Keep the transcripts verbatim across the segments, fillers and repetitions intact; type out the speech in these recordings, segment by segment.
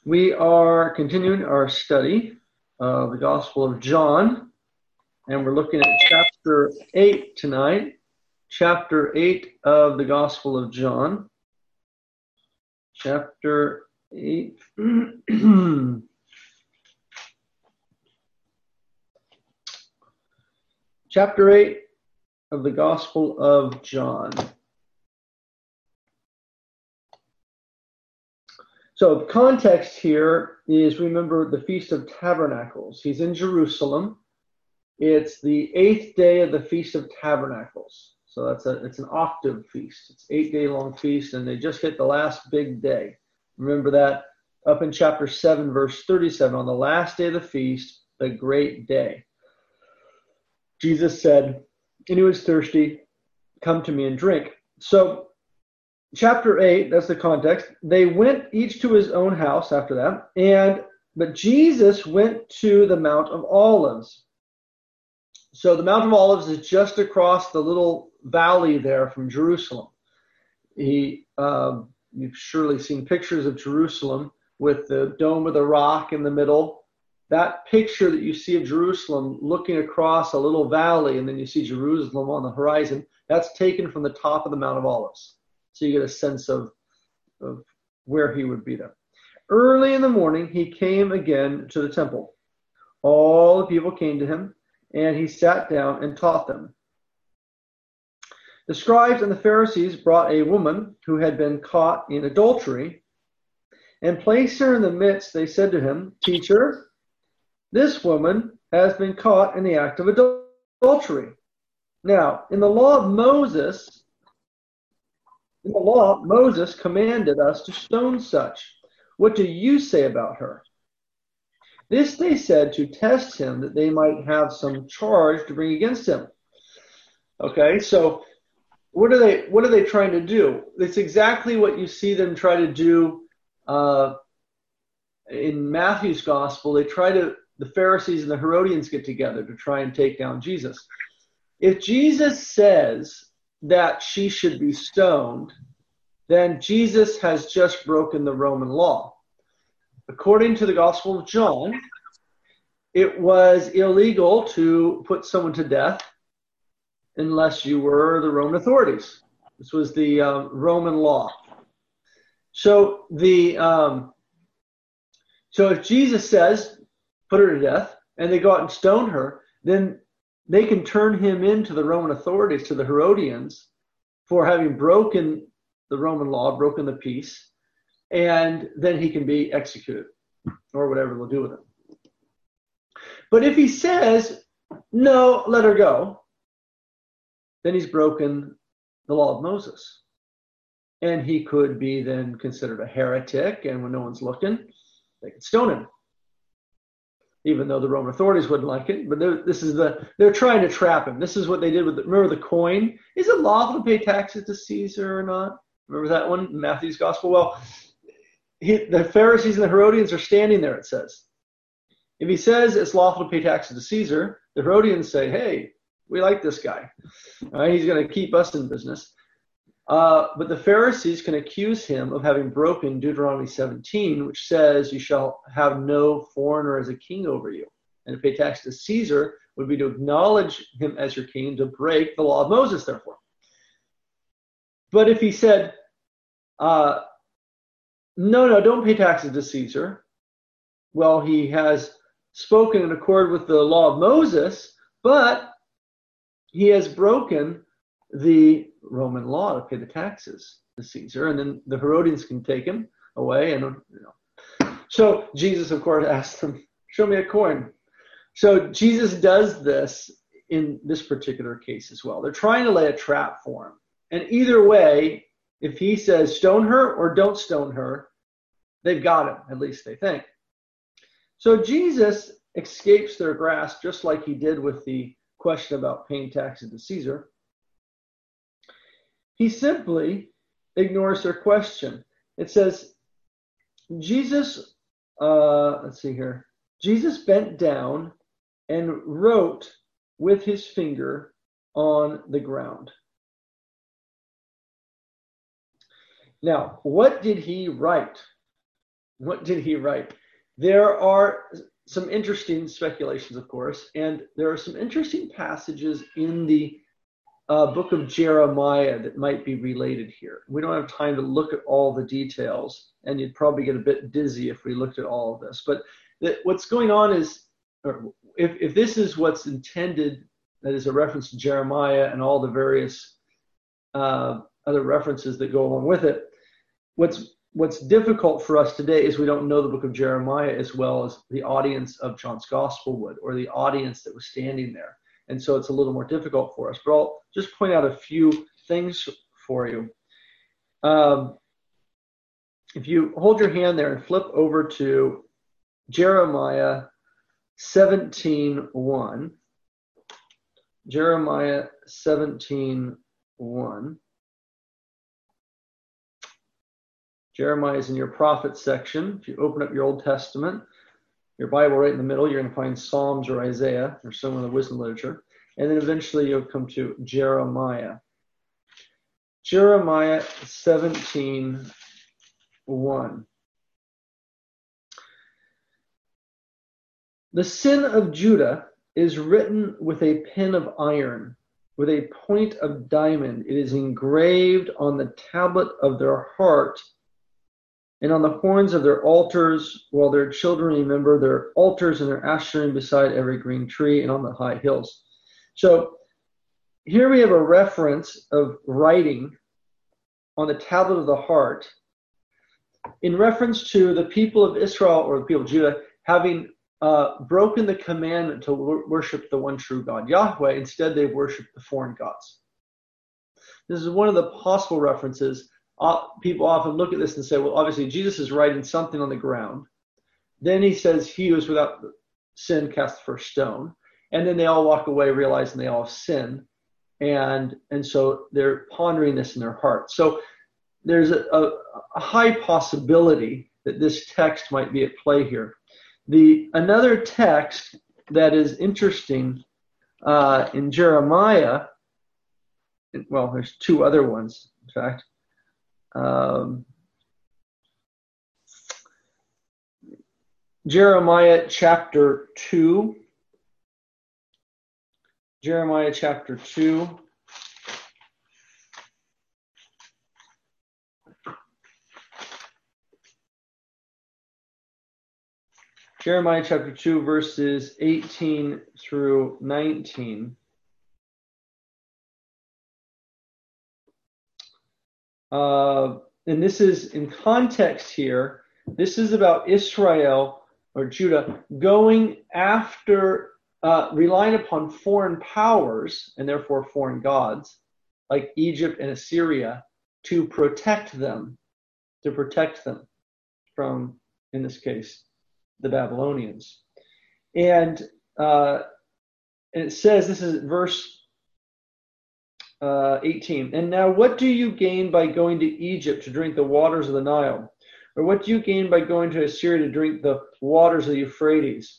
We are continuing our study of the Gospel of John, and we're looking at chapter eight tonight. Chapter eight of the Gospel of John. Chapter eight. Chapter eight of the Gospel of John. So the context here is, remember, the Feast of Tabernacles. He's in Jerusalem. It's the eighth day of the Feast of Tabernacles. So that's a it's an octave feast. It's an eight-day long feast, and they just hit the last big day. Remember that up in chapter seven, verse thirty-seven, on the last day of the feast, the great day. Jesus said, anyone who's thirsty, come to me and drink. So chapter eight, that's the context. They went each to his own house after that, and but Jesus went to the Mount of Olives. So the Mount of Olives is just across the little valley there from Jerusalem. He, uh, you've surely seen pictures of Jerusalem with the Dome of the Rock in the middle. That picture that you see of Jerusalem looking across a little valley, and then you see Jerusalem on the horizon, that's taken from the top of the Mount of Olives. So you get a sense of, of where he would be there. Early in the morning, he came again to the temple. All the people came to him, and he sat down and taught them. The scribes and the Pharisees brought a woman who had been caught in adultery, and placed her in the midst. They said to him, "Teacher, this woman has been caught in the act of adultery. Now, in the law of Moses, in the law, Moses commanded us to stone such. What do you say about her?" This they said to test him, that they might have some charge to bring against him. Okay, so what are they what are they trying to do? It's exactly what you see them try to do uh, in Matthew's gospel. They try to, the Pharisees and the Herodians get together to try and take down Jesus. If Jesus says that she should be stoned, then Jesus has just broken the Roman law. According to the Gospel of John, it was illegal to put someone to death unless you were the Roman authorities. This was the uh, Roman law. So the um, so if Jesus says, put her to death, and they go out and stone her, then they can turn him into the Roman authorities, to the Herodians, for having broken the Roman law, broken the peace, and then he can be executed, or whatever they'll do with him. But if he says, no, let her go, then he's broken the law of Moses. And he could be then considered a heretic, and when no one's looking, they could stone him. Even though the Roman authorities wouldn't like it, but this is the they're trying to trap him. This is what they did with the, remember the coin? Is it lawful to pay taxes to Caesar or not? Remember that one in Matthew's gospel? Well, he, the Pharisees and the Herodians are standing there, it says. If he says it's lawful to pay taxes to Caesar, the Herodians say, hey, we like this guy. All right, he's going to keep us in business. Uh, but the Pharisees can accuse him of having broken Deuteronomy seventeen, which says you shall have no foreigner as a king over you. And to pay tax to Caesar would be to acknowledge him as your king, to break the law of Moses, therefore. But if he said, uh, no, no, don't pay taxes to Caesar, well, he has spoken in accord with the law of Moses, but he has broken the Roman law to pay the taxes to Caesar, and then the Herodians can take him away. And you know. So Jesus, of course, asked them, show me a coin. So Jesus does this in this particular case as well. They're trying to lay a trap for him. And either way, if he says stone her or don't stone her, they've got him, at least they think. So Jesus escapes their grasp, just like he did with the question about paying taxes to Caesar. He simply ignores their question. It says, Jesus, uh, let's see here. Jesus bent down and wrote with his finger on the ground. Now, what did he write? What did he write? There are some interesting speculations, of course, and there are some interesting passages in the uh, book of Jeremiah that might be related here. We don't have time to look at all the details, and you'd probably get a bit dizzy if we looked at all of this. But the, what's going on is, or if, if this is what's intended, that is a reference to Jeremiah and all the various uh, other references that go along with it, what's What's difficult for us today is we don't know the book of Jeremiah as well as the audience of John's Gospel would, or the audience that was standing there. And so it's a little more difficult for us. But I'll just point out a few things for you. Um, if you hold your hand there and flip over to Jeremiah seventeen one. Jeremiah seventeen one. Jeremiah is in your prophet section. If you open up your Old Testament, your Bible right in the middle, you're going to find Psalms or Isaiah or some of the wisdom literature. And then eventually you'll come to Jeremiah. Jeremiah seventeen one. The sin of Judah is written with a pen of iron, with a point of diamond. It is engraved on the tablet of their heart and on the horns of their altars, while their children remember their altars and their asherim beside every green tree and on the high hills. So here we have a reference of writing on the tablet of the heart in reference to the people of Israel, or the people of Judah, having uh, broken the commandment to wor- worship the one true God, Yahweh. Instead, they've worshipped the foreign gods. This is one of the possible references. Uh, people often look at this and say, well, obviously Jesus is writing something on the ground. Then he says, he who is without sin cast the first stone. And then they all walk away realizing they all have sinned. And, and so they're pondering this in their heart. So there's a, a, a high possibility that this text might be at play here. The another text that is interesting uh, in Jeremiah, well, there's two other ones, in fact. Um, Jeremiah chapter two. Jeremiah chapter two. Jeremiah chapter two, verses eighteen through nineteen. Uh, and this is in context here. This is about Israel or Judah going after, uh, relying upon foreign powers and therefore foreign gods like Egypt and Assyria to protect them, to protect them from, in this case, the Babylonians. And, uh, and it says, this is verse Uh, eighteen. And now what do you gain by going to Egypt to drink the waters of the Nile? Or what do you gain by going to Assyria to drink the waters of the Euphrates?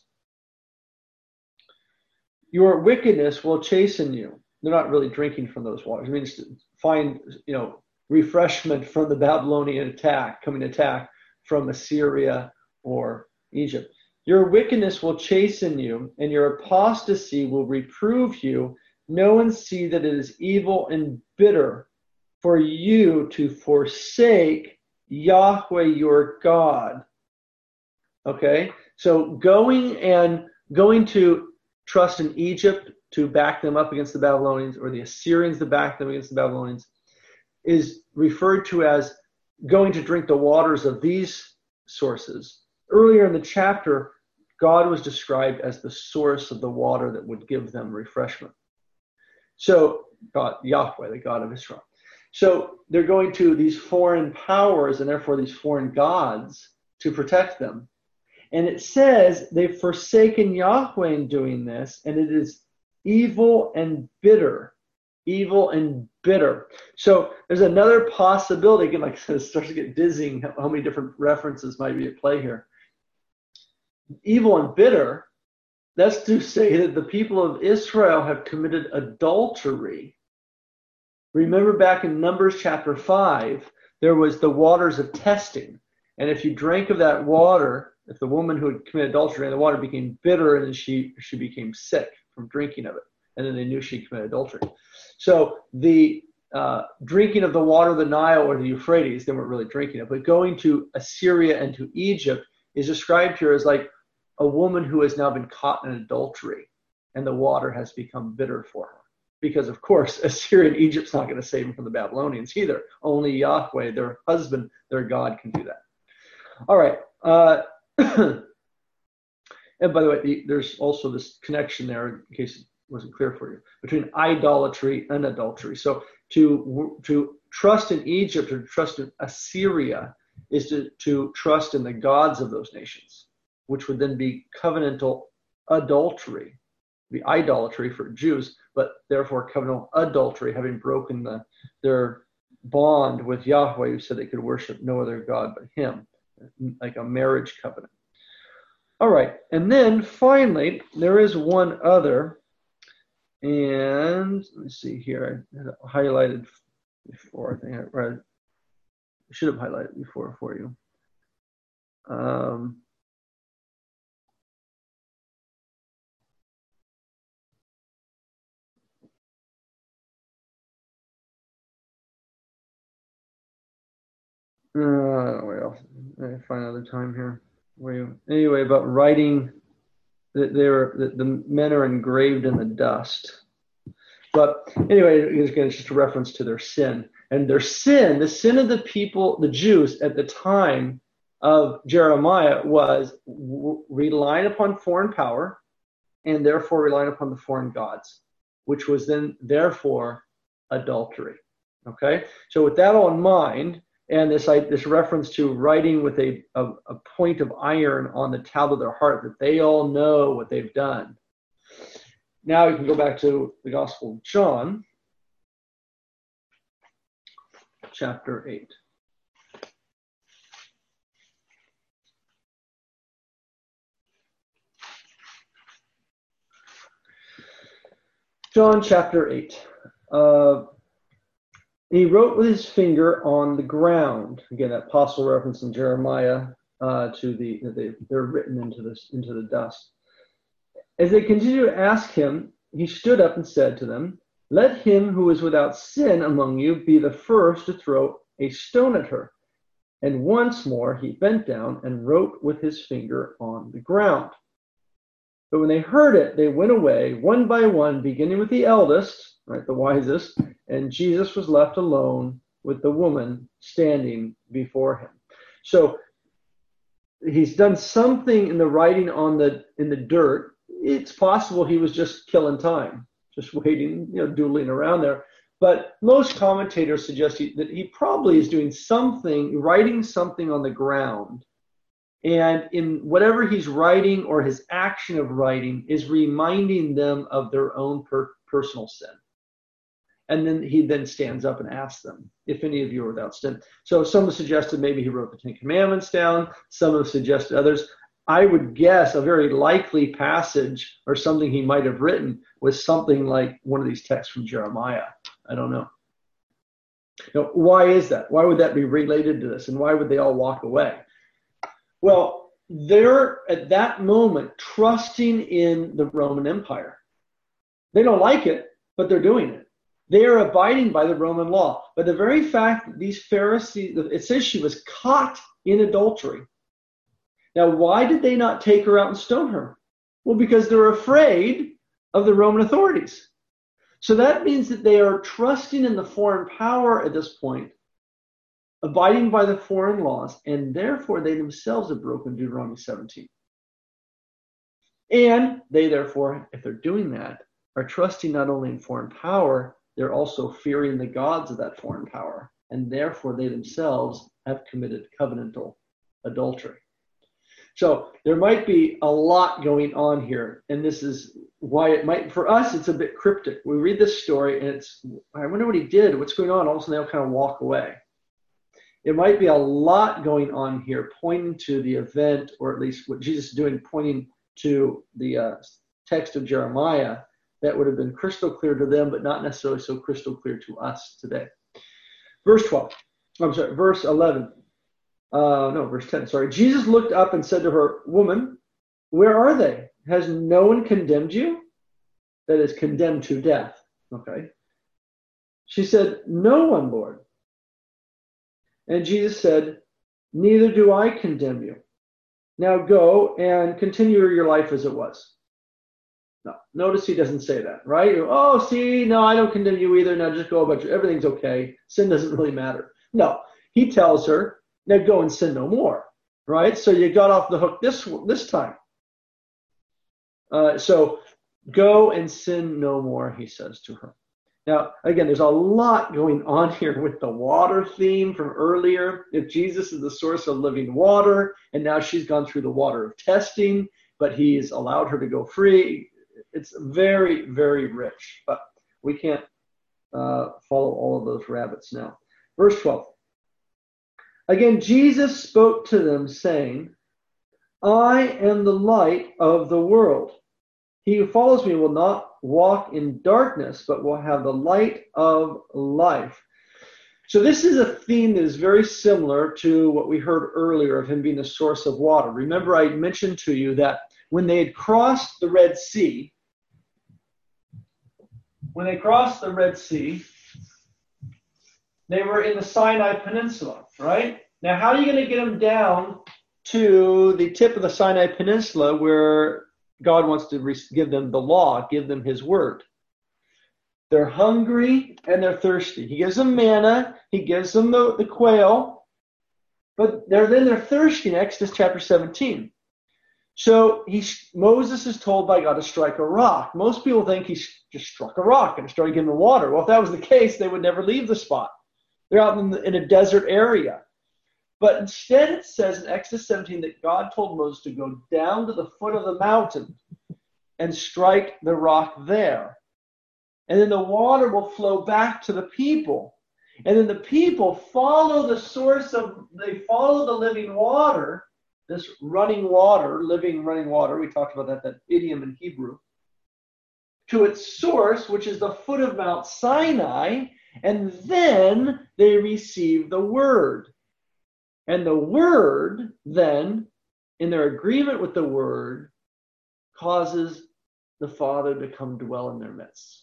Your wickedness will chasten you. They're not really drinking from those waters. It means to find, you know, refreshment from the Babylonian attack, coming attack from Assyria or Egypt. Your wickedness will chasten you, and your apostasy will reprove you. Know and see that it is evil and bitter for you to forsake Yahweh your God. Okay, so going and going to trust in Egypt to back them up against the Babylonians, or the Assyrians to back them against the Babylonians, is referred to as going to drink the waters of these sources. Earlier in the chapter, God was described as the source of the water that would give them refreshment. So, God, Yahweh, the God of Israel. So they're going to these foreign powers and therefore these foreign gods to protect them. And it says they've forsaken Yahweh in doing this, and it is evil and bitter. Evil and bitter. So there's another possibility. Again, like I said, it starts to get dizzying how many different references might be at play here. Evil and bitter. That's to say that the people of Israel have committed adultery. Remember back in Numbers chapter five, there was the waters of testing. And if you drank of that water, if the woman who had committed adultery drank the water became bitter, and then she, she became sick from drinking of it. And then they knew she committed adultery. So the uh, drinking of the water of the Nile or the Euphrates, they weren't really drinking it, but going to Assyria and to Egypt is described here as like a woman who has now been caught in adultery, and the water has become bitter for her. Because, of course, Assyria and Egypt's not going to save them from the Babylonians either. Only Yahweh, their husband, their God, can do that. All right. Uh, and by the way, the, there's also this connection there, in case it wasn't clear for you, between idolatry and adultery. So to to trust in Egypt or to trust in Assyria is to, to trust in the gods of those nations, which would then be covenantal adultery, the idolatry for Jews, but therefore covenantal adultery, having broken the, their bond with Yahweh, who said they could worship no other God but him, like a marriage covenant. All right, and then finally, there is one other, and let me see here, I had it highlighted before, I think I, read, I should have highlighted before for you. Um, Uh, well, I find another time here. Anyway, about writing, that they're the, the men are engraved in the dust. But anyway, again, it's just a reference to their sin. And their sin, the sin of the people, the Jews at the time of Jeremiah, was w- relying upon foreign power and therefore relying upon the foreign gods, which was then therefore adultery. Okay, so with that all in mind, and this this reference to writing with a, a, a point of iron on the tablet of their heart, that they all know what they've done. Now you can go back to the Gospel of John, chapter eight. John chapter eight. Uh, He wrote with his finger on the ground. Again, that apostle reference in Jeremiah uh, to the they, they're written into this into the dust. As they continued to ask him, he stood up and said to them, "Let him who is without sin among you be the first to throw a stone at her." And once more he bent down and wrote with his finger on the ground. But when they heard it, they went away one by one, beginning with the eldest, right, the wisest, and Jesus was left alone with the woman standing before him. So he's done something in the writing on the in the dirt. It's possible he was just killing time, just waiting, you know, doodling around there. But most commentators suggest he, that he probably is doing something, writing something on the ground. And in whatever he's writing or his action of writing is reminding them of their own per- personal sin. And then he then stands up and asks them, if any of you are without sin. So some have suggested maybe he wrote the Ten Commandments down. Some have suggested others. I would guess a very likely passage or something he might have written was something like one of these texts from Jeremiah. I don't know. Now, why is that? Why would that be related to this? And why would they all walk away? Well, they're at that moment trusting in the Roman Empire. They don't like it, but they're doing it. They are abiding by the Roman law. But the very fact that these Pharisees, it says she was caught in adultery. Now, why did they not take her out and stone her? Well, because they're afraid of the Roman authorities. So that means that they are trusting in the foreign power at this point, abiding by the foreign laws, and therefore they themselves have broken Deuteronomy seventeen. And they therefore, if they're doing that, are trusting not only in foreign power, they're also fearing the gods of that foreign power, and therefore they themselves have committed covenantal adultery. So there might be a lot going on here, and this is why it might, for us, it's a bit cryptic. We read this story, and it's, I wonder what he did, what's going on, all of a sudden they'll kind of walk away. It might be a lot going on here, pointing to the event, or at least what Jesus is doing, pointing to the uh, text of Jeremiah, that would have been crystal clear to them, but not necessarily so crystal clear to us today. Verse twelve, I'm sorry, verse eleven. Uh, no, verse ten, sorry. Jesus looked up and said to her, "Woman, where are they? Has no one condemned you?" That is, condemned to death. Okay. She said, "No one, Lord." And Jesus said, "Neither do I condemn you. Now go and continue your life as it was." No, notice he doesn't say that, right? Oh, see, no, I don't condemn you either. Now just go about your, everything's okay. Sin doesn't really matter. No, he tells her, now go and sin no more, right? So you got off the hook this this time. Uh, so go and sin no more, he says to her. Now, again, there's a lot going on here with the water theme from earlier. If Jesus is the source of living water, and now she's gone through the water of testing, but he's allowed her to go free. It's very, very rich, but we can't uh, follow all of those rabbits now. Verse twelve. Again, Jesus spoke to them, saying, "I am the light of the world. He who follows me will not walk in darkness, but will have the light of life." So this is a theme that is very similar to what we heard earlier of him being the source of water. Remember, I mentioned to you that when they had crossed the Red Sea, when they crossed the Red Sea, they were in the Sinai Peninsula, right? Now, how are you going to get them down to the tip of the Sinai Peninsula where God wants to give them the law, give them his word? They're hungry and they're thirsty. He gives them manna. He gives them the, the quail. But they're, then they're thirsty in Exodus chapter seventeen. So he, Moses is told by God to strike a rock. Most people think he just struck a rock and started giving them water. Well, if that was the case, they would never leave the spot. They're out in, the, in a desert area. But instead it says in Exodus seventeen that God told Moses to go down to the foot of the mountain and strike the rock there. And then the water will flow back to the people. And then the people follow the source of, they follow the living water, this running water, living running water, we talked about that, that idiom in Hebrew, to its source, which is the foot of Mount Sinai, and then they receive the word. And the word then, in their agreement with the word, causes the Father to come dwell in their midst.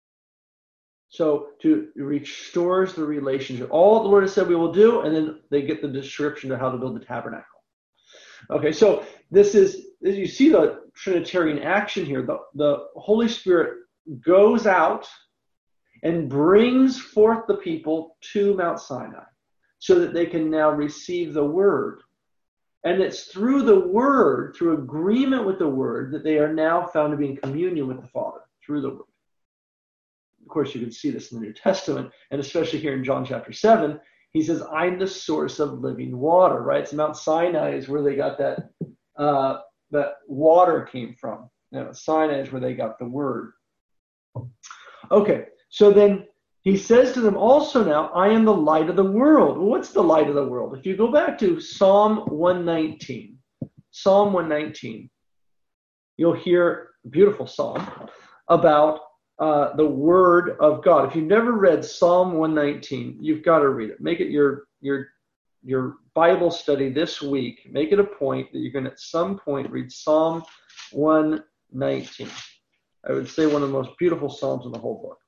So to restores the relationship. All the Lord has said we will do, and then they get the description of how to build the tabernacle. Okay, so this is, you see the Trinitarian action here. The, the Holy Spirit goes out and brings forth the people to Mount Sinai so that they can now receive the word. And it's through the word, through agreement with the word, that they are now found to be in communion with the Father, through the word. Of course, you can see this in the New Testament, and especially here in John chapter seven, he says, "I'm the source of living water," right? So Mount Sinai is where they got that, uh, that water came from. You know, Sinai is where they got the word. Okay, so then he says to them also now, "I am the light of the world." Well, what's the light of the world? If you go back to Psalm one nineteen, Psalm one nineteen, you'll hear a beautiful psalm about uh, the Word of God. If you've never read Psalm one nineteen, you've got to read it. Make it your your your Bible study this week. Make it a point that you're going to at some point read Psalm one nineteen. I would say one of the most beautiful psalms in the whole book.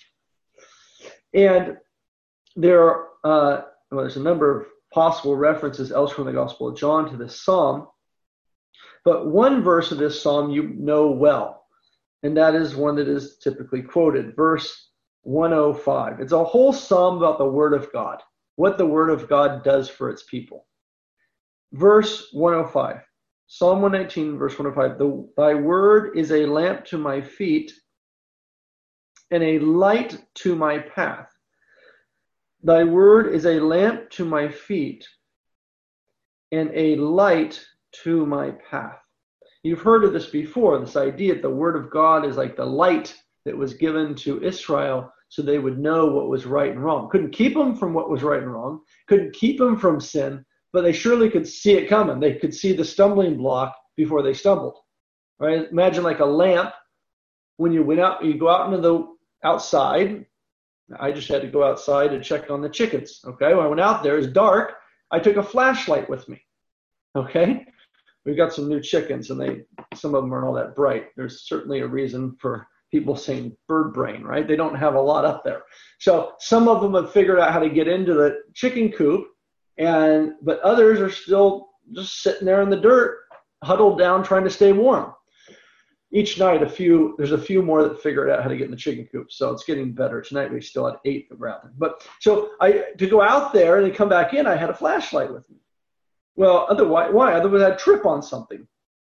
And there are, uh, well, there's a number of possible references elsewhere in the Gospel of John to this psalm. But one verse of this psalm you know well, and that is one that is typically quoted, verse one oh five. It's a whole psalm about the Word of God, what the Word of God does for its people. Verse one oh five, Psalm one nineteen, verse one oh five, the, "Thy word is a lamp to my feet and a light to my path." Thy word is a lamp to my feet and a light to my path. You've heard of this before, this idea that the word of God is like the light that was given to Israel so they would know what was right and wrong. Couldn't keep them from what was right and wrong, couldn't keep them from sin, but they surely could see it coming. They could see the stumbling block before they stumbled. Right? Imagine like a lamp when you went out, you go out into the outside. I just had to go outside to check on the chickens. Okay, when I went out there, it's dark. I took a flashlight with me. Okay? We've got some new chickens, and they some of them aren't all that bright. There's certainly a reason for people saying bird brain, right? They don't have a lot up there. So some of them have figured out how to get into the chicken coop, and but others are still just sitting there in the dirt, huddled down, trying to stay warm. Each night, a few there's a few more that figured out how to get in the chicken coop, so it's getting better. Tonight we still had eight that were out there. But so I to go out there and then come back in, I had a flashlight with me. Well, otherwise, why? Otherwise, I'd trip on something.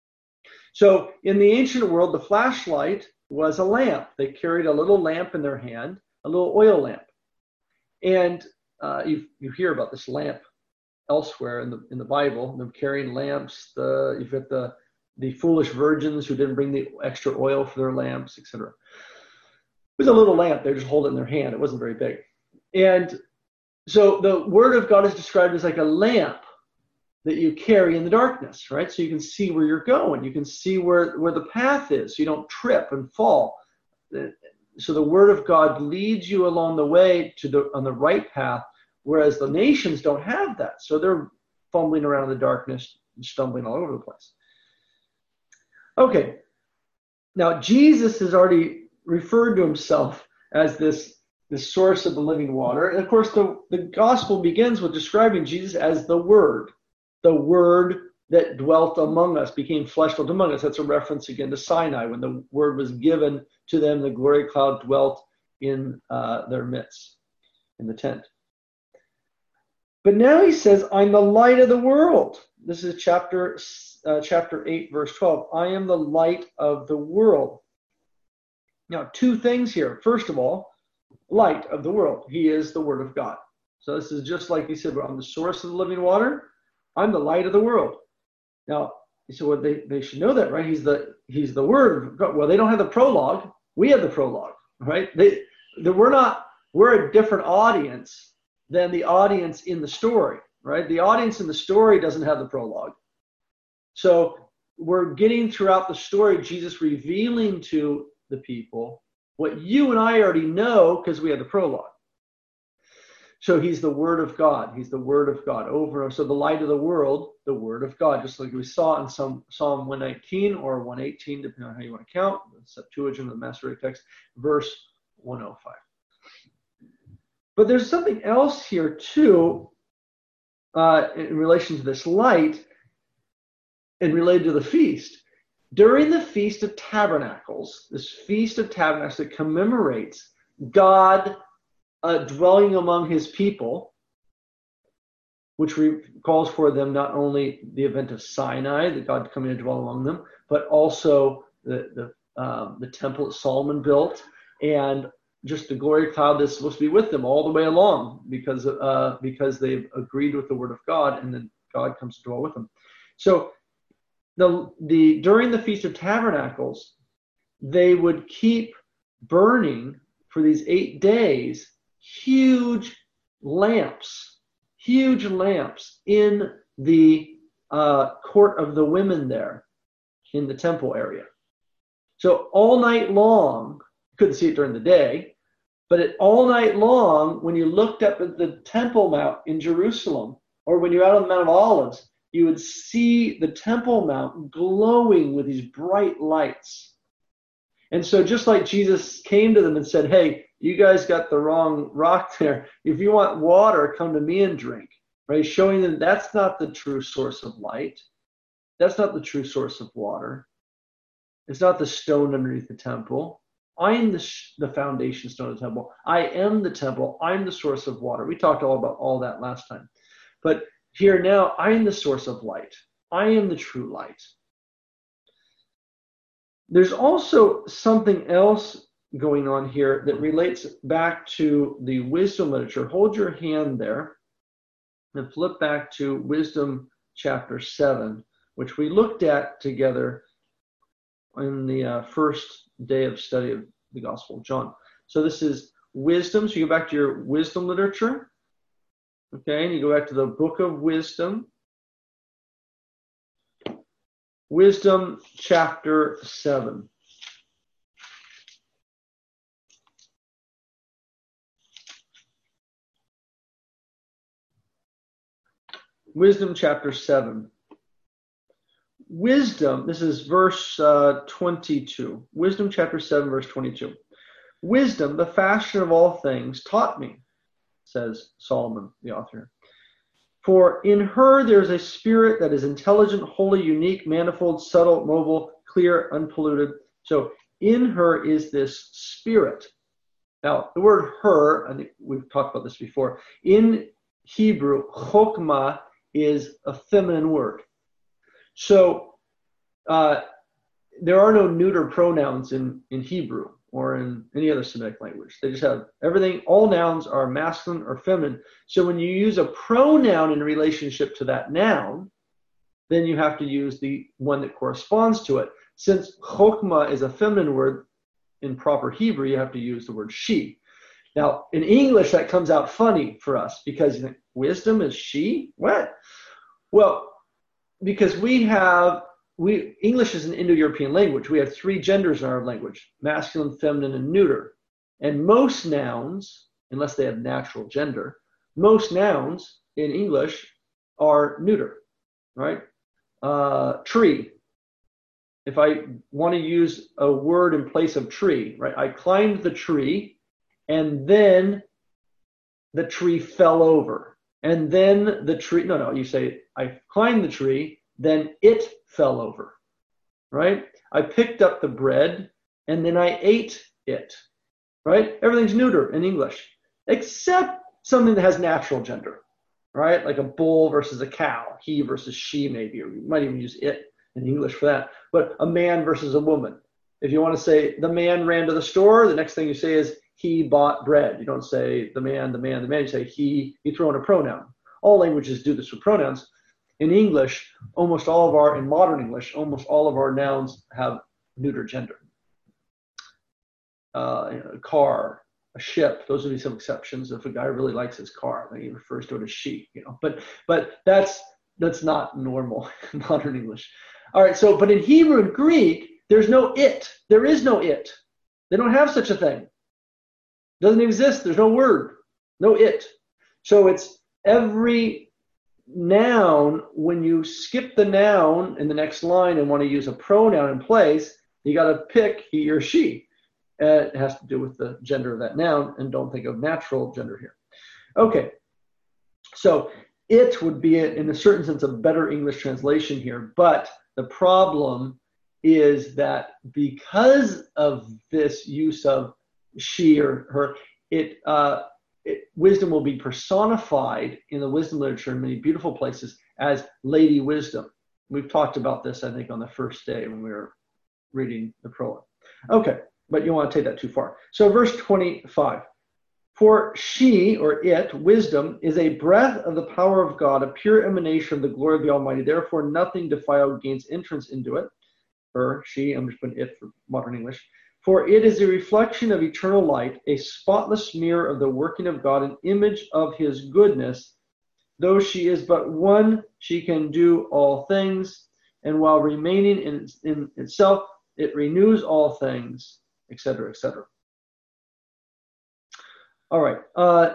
So in the ancient world, the flashlight was a lamp. They carried a little lamp in their hand, a little oil lamp, and uh, you you hear about this lamp elsewhere in the in the Bible. Them carrying lamps. The you've got the the foolish virgins who didn't bring the extra oil for their lamps, et cetera. It was a little lamp. They just hold it in their hand. It wasn't very big. And so the word of God is described as like a lamp that you carry in the darkness, right? So you can see where you're going. You can see where, where the path is. So you don't trip and fall. So the word of God leads you along the way to the on the right path, whereas the nations don't have that. So they're fumbling around in the darkness and stumbling all over the place. Okay, now Jesus has already referred to himself as this, this source of the living water. And of course, the, the gospel begins with describing Jesus as the Word, the Word that dwelt among us, became flesh dwelt among us. That's a reference again to Sinai. When the Word was given to them, the glory cloud dwelt in uh, their midst, in the tent. But now he says, I'm the light of the world. This is chapter uh, chapter eight, verse twelve. I am the light of the world. Now, two things here. First of all, light of the world. He is the Word of God. So this is just like he said, I'm the source of the living water. I'm the light of the world. Now, so what they, they should know that, right? He's the he's the Word of God. Well, they don't have the prologue. We have the prologue, right? They, they we're not we're a different audience than the audience in the story, right? The audience in the story doesn't have the prologue. So we're getting throughout the story Jesus revealing to the people what you and I already know because we have the prologue. So he's the Word of God. He's the Word of God over. So the light of the world, the Word of God, just like we saw in some Psalm one nineteen or one eighteen, depending on how you want to count, the Septuagint, the Masoretic text, verse one oh five. But there's something else here too uh, in relation to this light and related to the feast. During the Feast of Tabernacles, this Feast of Tabernacles that commemorates God uh, dwelling among his people, which calls for them not only the event of Sinai, that God coming to dwell among them, but also the the, um, the temple that Solomon built, and just the glory cloud that's supposed to be with them all the way along, because uh, because they've agreed with the Word of God, and then God comes to dwell with them. So the the during the Feast of Tabernacles, they would keep burning for these eight days huge lamps, huge lamps in the uh, court of the women there in the temple area. So all night long, you couldn't see it during the day, but it, all night long, when you looked up at the Temple Mount in Jerusalem, or when you're out on the Mount of Olives, you would see the Temple Mount glowing with these bright lights. And so just like Jesus came to them and said, hey, you guys got the wrong rock there. If you want water, come to me and drink. Right? Showing them that's not the true source of light. That's not the true source of water. It's not the stone underneath the temple. I am the, the foundation stone of the temple. I am the temple. I'm the source of water. We talked all about all that last time. But here now, I am the source of light. I am the true light. There's also something else going on here that relates back to the wisdom literature. Hold your hand there and flip back to Wisdom chapter seven, which we looked at together in the uh, first day of study of the Gospel of John. So this is wisdom. So you go back to your wisdom literature. Okay, and you go back to the book of Wisdom. Wisdom chapter seven. Wisdom chapter seven. Wisdom, this is verse uh, twenty-two. Wisdom chapter seven, verse twenty-two. Wisdom, the fashion of all things, taught me, says Solomon, the author. For in her there is a spirit that is intelligent, holy, unique, manifold, subtle, mobile, clear, unpolluted. So in her is this spirit. Now, the word her, I think we've talked about this before. In Hebrew, chokmah is a feminine word. So uh, there are no neuter pronouns in, in Hebrew or in any other Semitic language. They just have everything. All nouns are masculine or feminine. So when you use a pronoun in relationship to that noun, then you have to use the one that corresponds to it. Since chokmah is a feminine word, in proper Hebrew, you have to use the word she. Now, in English, that comes out funny for us because you think, wisdom is she? What? Well, because we have, we English is an Indo-European language. We have three genders in our language, masculine, feminine, and neuter. And most nouns, unless they have natural gender, most nouns in English are neuter, right? Uh, tree. If I want to use a word in place of tree, right? I climbed the tree, and then the tree fell over. And then the tree, no, no, you say, I climbed the tree, then it fell over, right? I picked up the bread, and then I ate it, right? Everything's neuter in English, except something that has natural gender, right? Like a bull versus a cow, he versus she maybe, or you might even use it in English for that. But a man versus a woman. If you want to say the man ran to the store, the next thing you say is he bought bread. You don't say the man, the man, the man. You say he, you throw in a pronoun. All languages do this with pronouns. In English, almost all of our, in modern English, almost all of our nouns have neuter gender. Uh, you know, a car, a ship, those would be some exceptions. If a guy really likes his car, then he refers to it as she, you know. But but that's that's not normal in modern English. All right, so, but in Hebrew and Greek, there's no it. There is no it. They don't have such a thing. Doesn't exist. There's no word. No it. So it's every noun, when you skip the noun in the next line and want to use a pronoun in place, you got to pick he or she. Uh, it has to do with the gender of that noun, and don't think of natural gender here. Okay, so it would be, in a certain sense, a better English translation here, but the problem is that because of this use of she or her, it, uh, it wisdom will be personified in the wisdom literature in many beautiful places as Lady Wisdom. We've talked about this, I think, on the first day when we were reading the prologue. Okay, but you don't want to take that too far. So verse twenty-five. For she, or it, wisdom, is a breath of the power of God, a pure emanation of the glory of the Almighty. Therefore, nothing defiled gains entrance into it. Her, she, I'm just putting it for modern English. For it is a reflection of eternal light, a spotless mirror of the working of God, an image of his goodness. Though she is but one, she can do all things. And while remaining in, in itself, it renews all things, et cetera, et cetera. All right. Uh,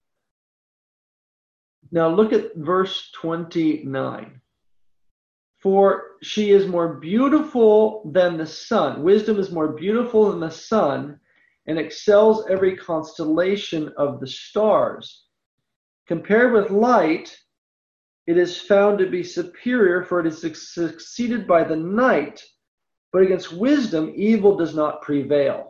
now look at verse twenty-nine. For she is more beautiful than the sun. Wisdom is more beautiful than the sun and excels every constellation of the stars. Compared with light, it is found to be superior, for it is succeeded by the night. But against wisdom, evil does not prevail.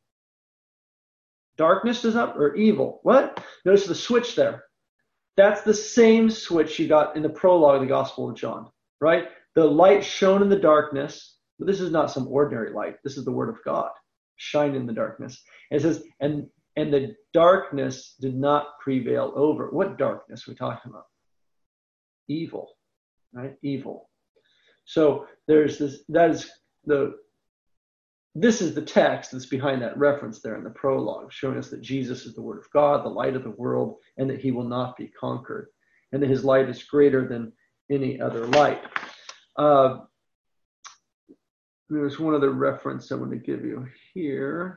Darkness does not, or evil. What? Notice the switch there. That's the same switch you got in the prologue of the Gospel of John, right? The light shone in the darkness, but this is not some ordinary light. This is the Word of God, shine in the darkness. And it says, and and the darkness did not prevail over. What darkness are we talking about? Evil, right? Evil. So there's this, that is the, this is the text that's behind that reference there in the prologue, showing us that Jesus is the Word of God, the light of the world, and that he will not be conquered, and that his light is greater than any other light. Uh, there's one other reference I want to give you here.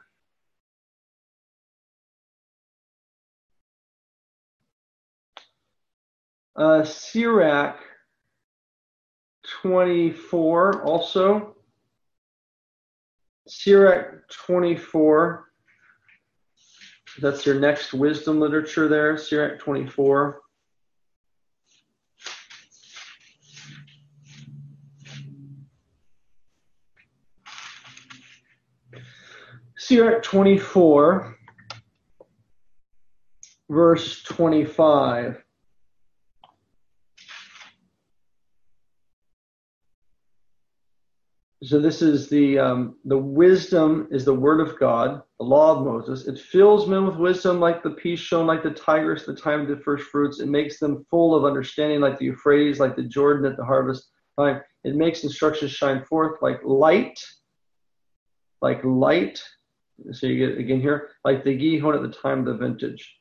Uh, Sirach twenty-four also. Sirach twenty-four. That's your next wisdom literature there, Sirach twenty-four. Sirach twenty-four, verse twenty-five. So this is the um, the wisdom is the word of God, the law of Moses. It fills men with wisdom like the Pishon, like the Tigris at the time of the first fruits. It makes them full of understanding like the Euphrates, like the Jordan at the harvest time. It makes instructions shine forth like light, like light. So you get again here, like the Gihon at the time of the vintage.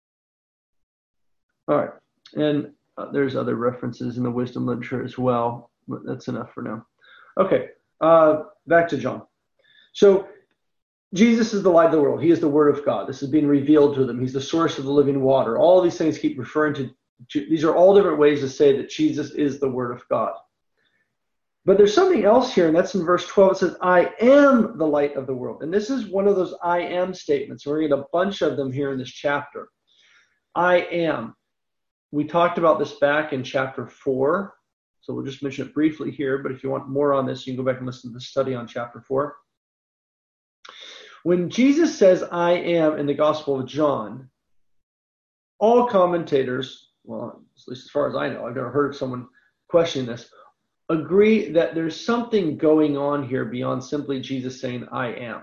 All right, and uh, there's other references in the wisdom literature as well, but that's enough for now. Okay. Uh, back to John. So Jesus is the light of the world. He is the word of God. This is being revealed to them. He's the source of the living water. All these things keep referring to, these are all different ways to say that Jesus is the word of God. But there's something else here, and that's in verse twelve. It says, I am the light of the world. And this is one of those I am statements. We're going to get a bunch of them here in this chapter. I am. We talked about this back in chapter four. So we'll just mention it briefly here, but if you want more on this, you can go back and listen to the study on chapter four. When Jesus says, I am in the Gospel of John, all commentators, well, at least as far as I know, I've never heard of someone questioning this, agree that there's something going on here beyond simply Jesus saying, I am.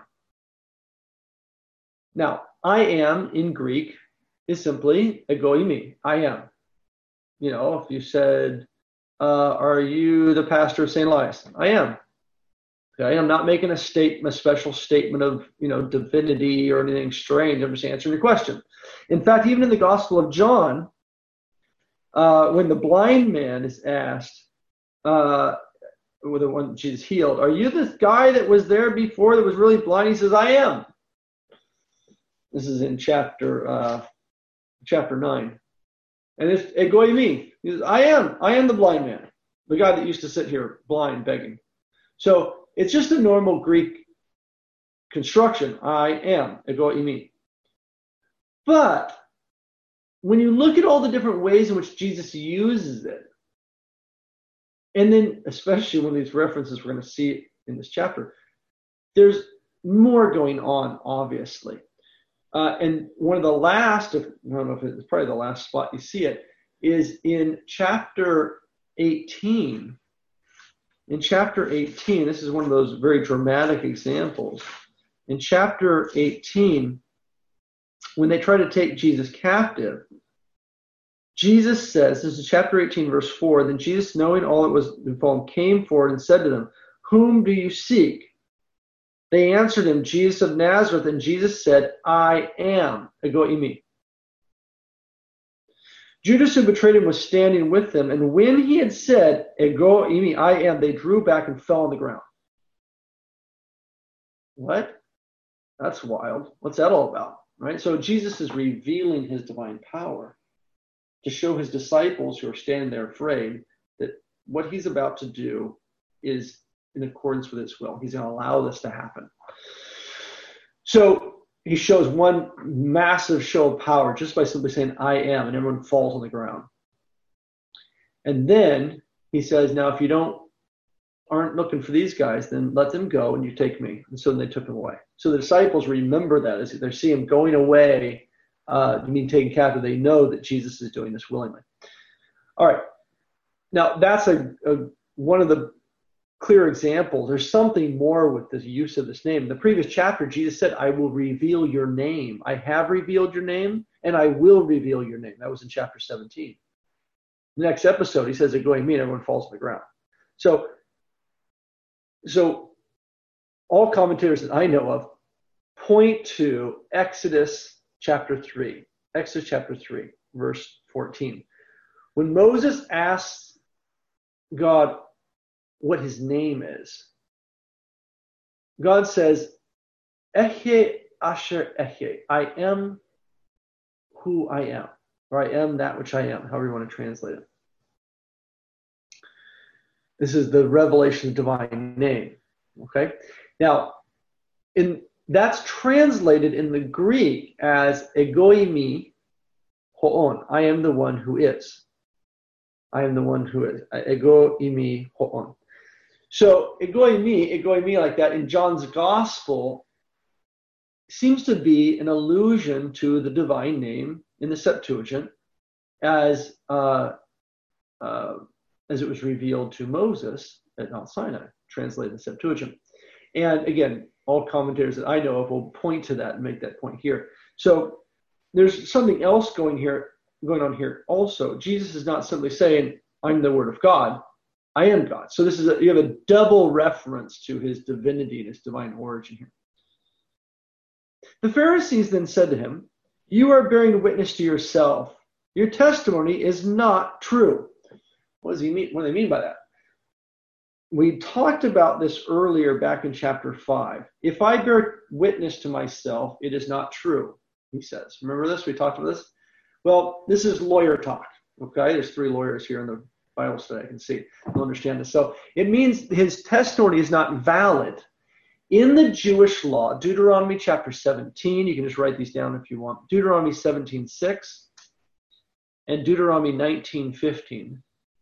Now, I am in Greek is simply ego eimi, I am. You know, if you said, Uh, are you the pastor of Saint Elias? I am. Okay, I'm not making a statement, a special statement of, you know, divinity or anything strange. I'm just answering your question. In fact, even in the Gospel of John, uh, when the blind man is asked, uh, with the one Jesus healed, are you this guy that was there before that was really blind? He says, I am. This is in chapter uh, chapter nine. And it's ego eimi. He says, I am. I am the blind man. The guy that used to sit here blind begging. So it's just a normal Greek construction. I am. Ego eimi. But when you look at all the different ways in which Jesus uses it, and then especially when these references we're going to see in this chapter, there's more going on, obviously. Uh, and one of the last, of, I don't know if it's probably the last spot you see it, is in chapter eighteen. In chapter eighteen, this is one of those very dramatic examples. In chapter eighteen, when they try to take Jesus captive, Jesus says, this is chapter eighteen, verse four, then Jesus, knowing all that was befallen, came forward and said to them, whom do you seek? They answered him, Jesus of Nazareth, and Jesus said, I am. Ego eimi. Judas, who betrayed him, was standing with them, and when he had said, Ego eimi, I am, they drew back and fell on the ground. What? That's wild. What's that all about? Right? So Jesus is revealing his divine power to show his disciples who are standing there afraid that what he's about to do is in accordance with his will. He's going to allow this to happen. So he shows one massive show of power just by simply saying, I am, and everyone falls on the ground. And then he says, now if you don't aren't looking for these guys, then let them go and you take me. And so they took him away. So the disciples remember that as they see him going away, uh, you mean taken captive, they know that Jesus is doing this willingly. All right. Now that's a, a one of the clear examples. There's something more with the use of this name. In the previous chapter, Jesus said, I will reveal your name. I have revealed your name, and I will reveal your name. That was in chapter seventeen. The next episode, he says, Ego eimi, and everyone falls to the ground. So, so all commentators that I know of point to Exodus chapter three. Exodus chapter three, verse fourteen. When Moses asks God what his name is, God says, Ehyeh asher ehyeh, I am who I am. or I am that which I am, however you want to translate it. This is the revelation of the divine name. Okay? Now, in that's translated in the Greek as egoimi hoon. I am the one who is. I am the one who is. Egoimi hoon. So egoimi, egoimi like that in John's gospel seems to be an allusion to the divine name in the Septuagint as uh, uh, as it was revealed to Moses at Mount Sinai, translated in the Septuagint. And again, all commentators that I know of will point to that and make that point here. So there's something else going here, going on here also. Jesus is not simply saying, I'm the Word of God. I am God. So this is a, you have a double reference to his divinity and his divine origin here. The Pharisees then said to him, you are bearing witness to yourself. Your testimony is not true. What does he mean? What do they mean by that? We talked about this earlier back in chapter five. If I bear witness to myself, it is not true, he says. Remember this? We talked about this? Well, this is lawyer talk. Okay, there's three lawyers here in the Bible study. I can see. You'll understand this. So it means his testimony is not valid. In the Jewish law, Deuteronomy chapter seventeen, you can just write these down if you want. Deuteronomy seventeen six and Deuteronomy nineteen fifteen.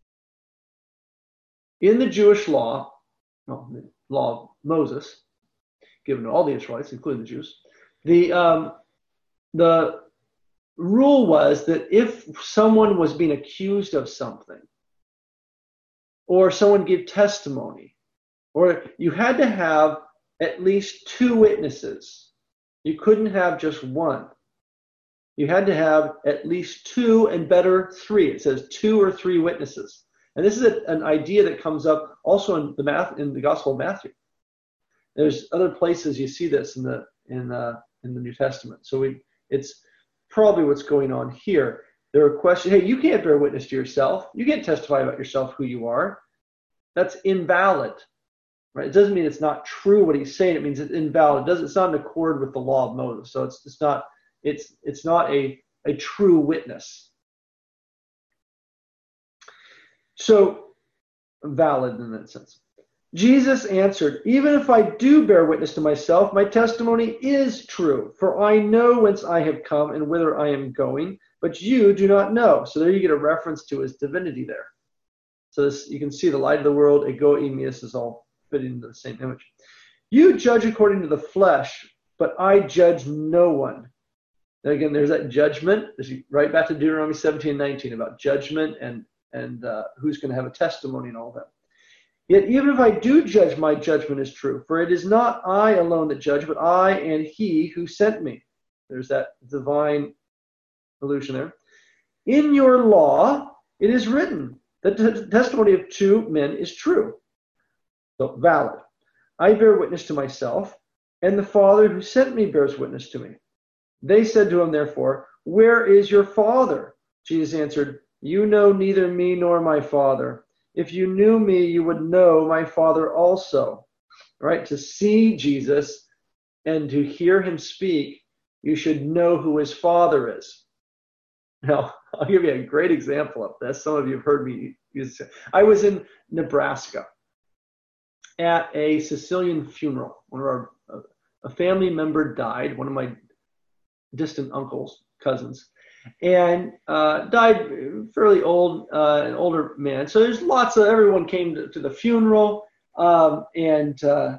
In the Jewish law, well, the law of Moses, given to all the Israelites, including the Jews, the um, the rule was that if someone was being accused of something, or someone gave testimony, or you had to have at least two witnesses. You couldn't have just one. You had to have at least two and better three. It says two or three witnesses. And this is a, an idea that comes up also in the math in the Gospel of Matthew. There's other places you see this in the in uh, in the New Testament. So we it's probably what's going on here. There are questions. Hey, you can't bear witness to yourself. You can't testify about yourself who you are. That's invalid. Right? It doesn't mean it's not true what he's saying. It means it's invalid. It doesn't, it's not in accord with the law of Moses. So it's it's not it's it's not a, a true witness. So valid in that sense. Jesus answered, even if I do bear witness to myself, my testimony is true, for I know whence I have come and whither I am going, but you do not know. So there you get a reference to his divinity there. So this, you can see the light of the world, ego eimius, is all fitting into the same image. You judge according to the flesh, but I judge no one. And again, there's that judgment. There's right back to Deuteronomy seventeen nineteen about judgment and, and uh, who's going to have a testimony and all that. Yet even if I do judge, my judgment is true. For it is not I alone that judge, but I and he who sent me. There's that divine allusion there. In your law, it is written that the testimony of two men is true. So valid. I bear witness to myself, and the Father who sent me bears witness to me. They said to him, therefore, where is your Father? Jesus answered, you know neither me nor my Father. If you knew me, you would know my Father also. Right? To see Jesus and to hear him speak, you should know who his Father is. Now, I'll give you a great example of this. Some of you have heard me use it. I was in Nebraska at a Sicilian funeral. One of our, a family member died, one of my distant uncles, cousins, and uh, died fairly old, uh, an older man. So there's lots of, everyone came to, to the funeral, um, and uh,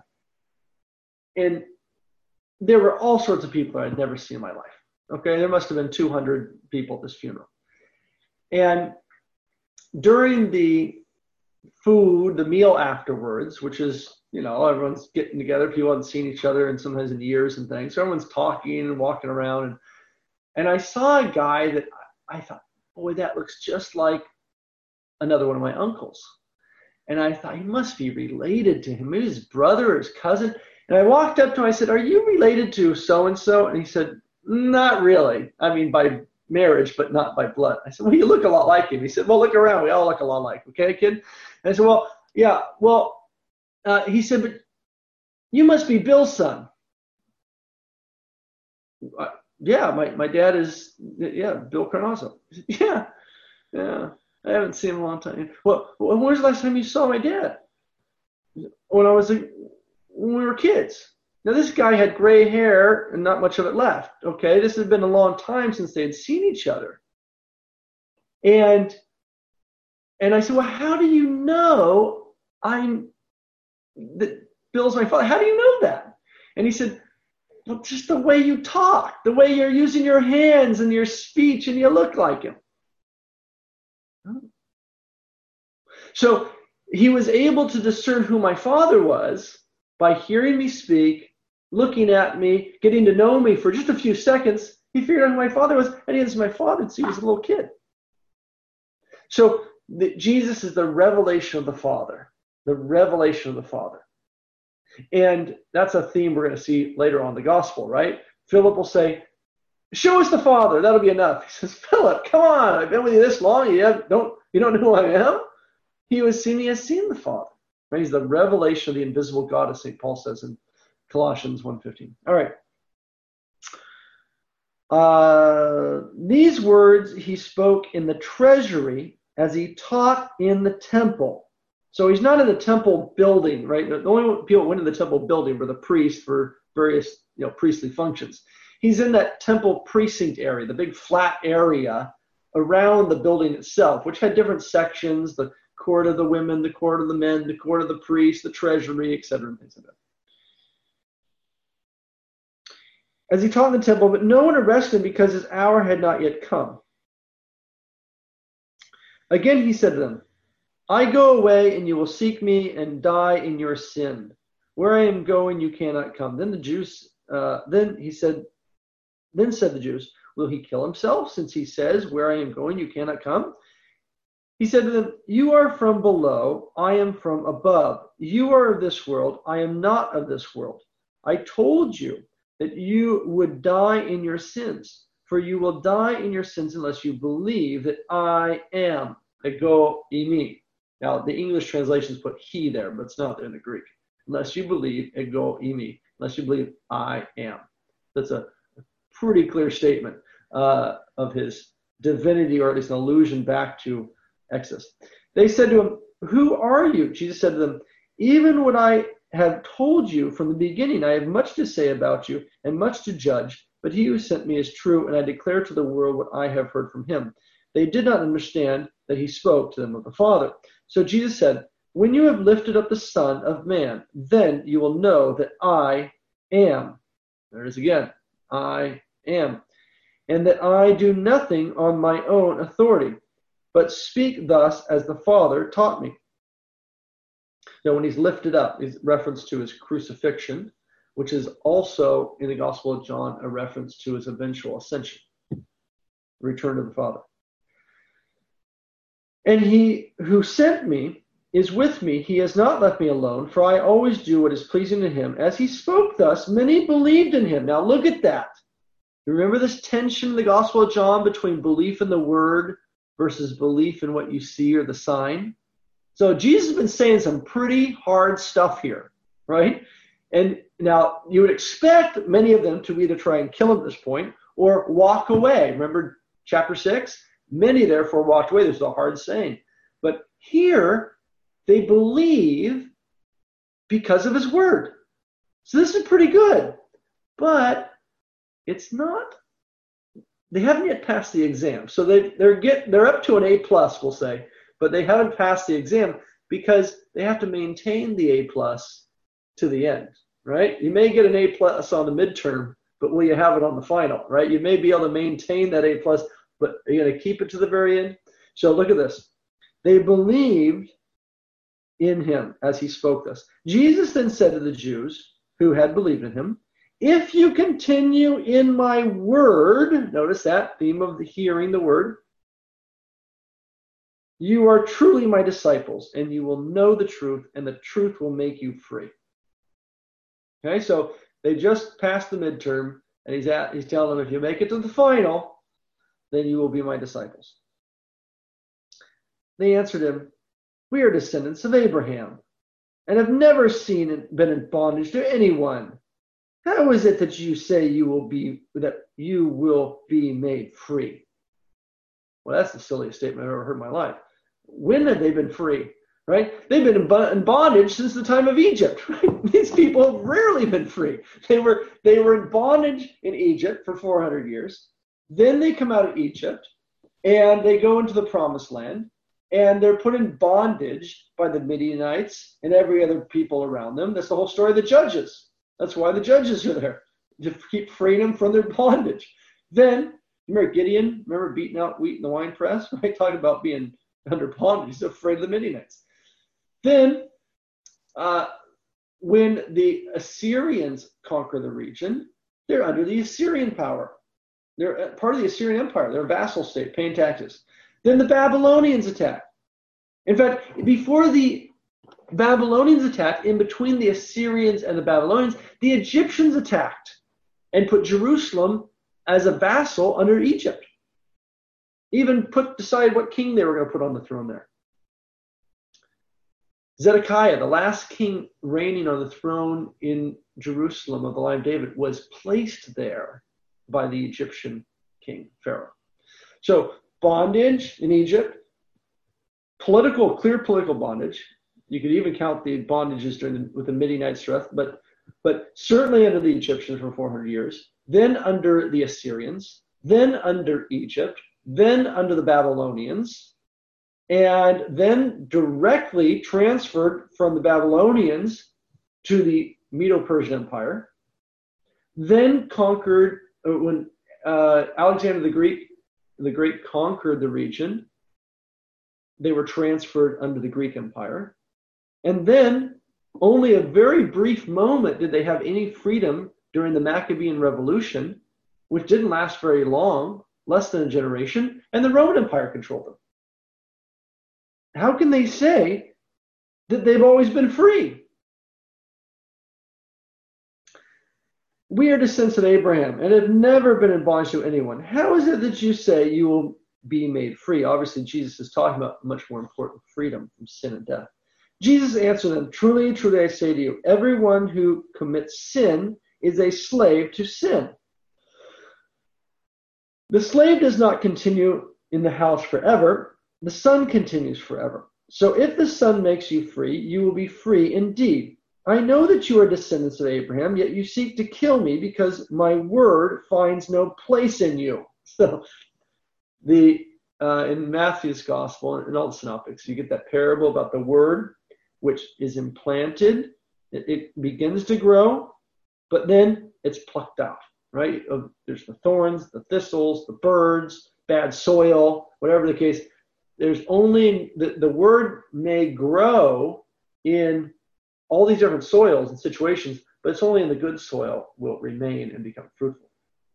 and there were all sorts of people that I'd never seen in my life. Okay, there must have been two hundred people at this funeral. And during the food, the meal afterwards, which is, you know, everyone's getting together, people haven't seen each other and sometimes in years and things. So everyone's talking and walking around. And, and I saw a guy that I thought, boy, that looks just like another one of my uncles. And I thought, he must be related to him. Maybe his brother or his cousin. And I walked up to him, I said, are you related to so-and-so? And he said, not really. I mean, by marriage, but not by blood. I said, well, you look a lot like him. He said, well, look around. We all look a lot like him. Okay, kid? And I said, well, yeah, well, uh, he said, but you must be Bill's son. yeah, my, my dad is, yeah, Bill Carnazzo. Yeah, yeah, I haven't seen him in a long time. Well, when was the last time you saw my dad? When I was, a, when we were kids. Now, this guy had gray hair and not much of it left, okay? This had been a long time since they had seen each other. And, and I said, well, how do you know I'm, that Bill's my father? How do you know that? And he said, well, just the way you talk, the way you're using your hands and your speech, and you look like him. So he was able to discern who my father was by hearing me speak, looking at me, getting to know me for just a few seconds. He figured out who my father was, and he was my father since he was a little kid. So the, Jesus is the revelation of the Father, the revelation of the Father. And that's a theme we're going to see later on in the gospel, right? Philip will say, show us the Father, that'll be enough. He says, Philip, come on, I've been with you this long, you have, don't, you don't know who I am? He who has seen me has seen the Father. Right? He's the revelation of the invisible God, as Saint Paul says in Colossians one fifteen. All right. Uh, these words he spoke in the treasury as he taught in the temple. So he's not in the temple building, right? The only people who went to the temple building were the priests for various, you know, priestly functions. He's in that temple precinct area, the big flat area around the building itself, which had different sections, the court of the women, the court of the men, the court of the priests, the treasury, et cetera, and things like that. As he taught in the temple, but no one arrested him because his hour had not yet come. Again he said to them, I go away, and you will seek me and die in your sin. Where I am going, you cannot come. Then the Jews, uh, then he said, then said the Jews, will he kill himself, since he says, where I am going, you cannot come? He said to them, you are from below, I am from above. You are of this world, I am not of this world. I told you that you would die in your sins, for you will die in your sins unless you believe that I am, ego eimi. Now, the English translations put he there, but it's not there in the Greek. Unless you believe, ego eimi, unless you believe I am. That's a pretty clear statement uh, of his divinity, or at least an allusion back to Exodus. They said to him, who are you? Jesus said to them, even what I have told you from the beginning, I have much to say about you and much to judge, but he who sent me is true, and I declare to the world what I have heard from him. They did not understand that he spoke to them of the Father. So Jesus said, when you have lifted up the Son of Man, then you will know that I am. There it is again. I am. And that I do nothing on my own authority, but speak thus as the Father taught me. Now, when he's lifted up, is reference to his crucifixion, which is also in the Gospel of John a reference to his eventual ascension, return to the Father. And he who sent me is with me. He has not left me alone, for I always do what is pleasing to him. As he spoke thus, many believed in him. Now look at that. Remember this tension in the Gospel of John between belief in the word versus belief in what you see or the sign? So Jesus has been saying some pretty hard stuff here, right? And now you would expect many of them to either try and kill him at this point or walk away. Remember chapter six? Many therefore walked away. This is a hard saying. But here they believe because of his word. So this is pretty good. But it's not, they haven't yet passed the exam. So they, they're get they're up to an A plus, we'll say. But they haven't passed the exam because they have to maintain the A plus to the end, right? You may get an A plus on the midterm, but will you have it on the final, right? You may be able to maintain that A plus, but are you going to keep it to the very end? So look at this. They believed in him as he spoke this. Jesus then said to the Jews who had believed in him, if you continue in my word, notice that theme of the hearing the word, you are truly my disciples, and you will know the truth, and the truth will make you free. Okay, so they just passed the midterm, and he's at, he's telling them, if you make it to the final, then you will be my disciples. They answered him, we are descendants of Abraham, and have never seen been in bondage to anyone. how is it that you say you will be that you will be made free? Well, that's the silliest statement I've ever heard in my life. When have they been free? Right? They've been in bondage since the time of Egypt. Right? These people have rarely been free. They were they were in bondage in Egypt for four hundred years. Then they come out of Egypt and they go into the promised land, and they're put in bondage by the Midianites and every other people around them. That's the whole story of the Judges. That's why the Judges are there, to keep freeing them from their bondage. Then, remember Gideon? Remember beating out wheat in the wine press? Right? Talking about being under bondage. He's afraid of the Midianites. Then, uh, when the Assyrians conquer the region, they're under the Assyrian power. They're part of the Assyrian Empire. They're a vassal state, paying taxes. Then the Babylonians attack. In fact, before the Babylonians attacked, in between the Assyrians and the Babylonians, the Egyptians attacked and put Jerusalem as a vassal under Egypt. Even put decide what king they were going to put on the throne there. Zedekiah, the last king reigning on the throne in Jerusalem of the line of David, was placed there by the Egyptian king, Pharaoh. So bondage in Egypt, political, clear political bondage. You could even count the bondages during the, with the Midianite threat, but but certainly under the Egyptians for four hundred years, then under the Assyrians, then under Egypt, then under the Babylonians, and then directly transferred from the Babylonians to the Medo-Persian Empire, then conquered, when uh, Alexander the Greek, the Great conquered the region, they were transferred under the Greek Empire. And then only a very brief moment did they have any freedom during the Maccabean Revolution, which didn't last very long, less than a generation, and the Roman Empire controlled them. How can they say that they've always been free? We are descendants of Abraham and have never been in bondage to anyone. How is it that you say you will be made free? Obviously, Jesus is talking about much more important freedom from sin and death. Jesus answered them, truly, truly, I say to you, everyone who commits sin is a slave to sin. The slave does not continue in the house forever. The Son continues forever. So if the Son makes you free, you will be free indeed. I know that you are descendants of Abraham, yet you seek to kill me because my word finds no place in you. So the uh, in Matthew's gospel and all the synoptics, you get that parable about the word, which is implanted. It, it begins to grow, but then it's plucked out, right? There's the thorns, the thistles, the birds, bad soil, whatever the case. There's only, the, the word may grow in all these different soils and situations, but it's only in the good soil will it remain and become fruitful.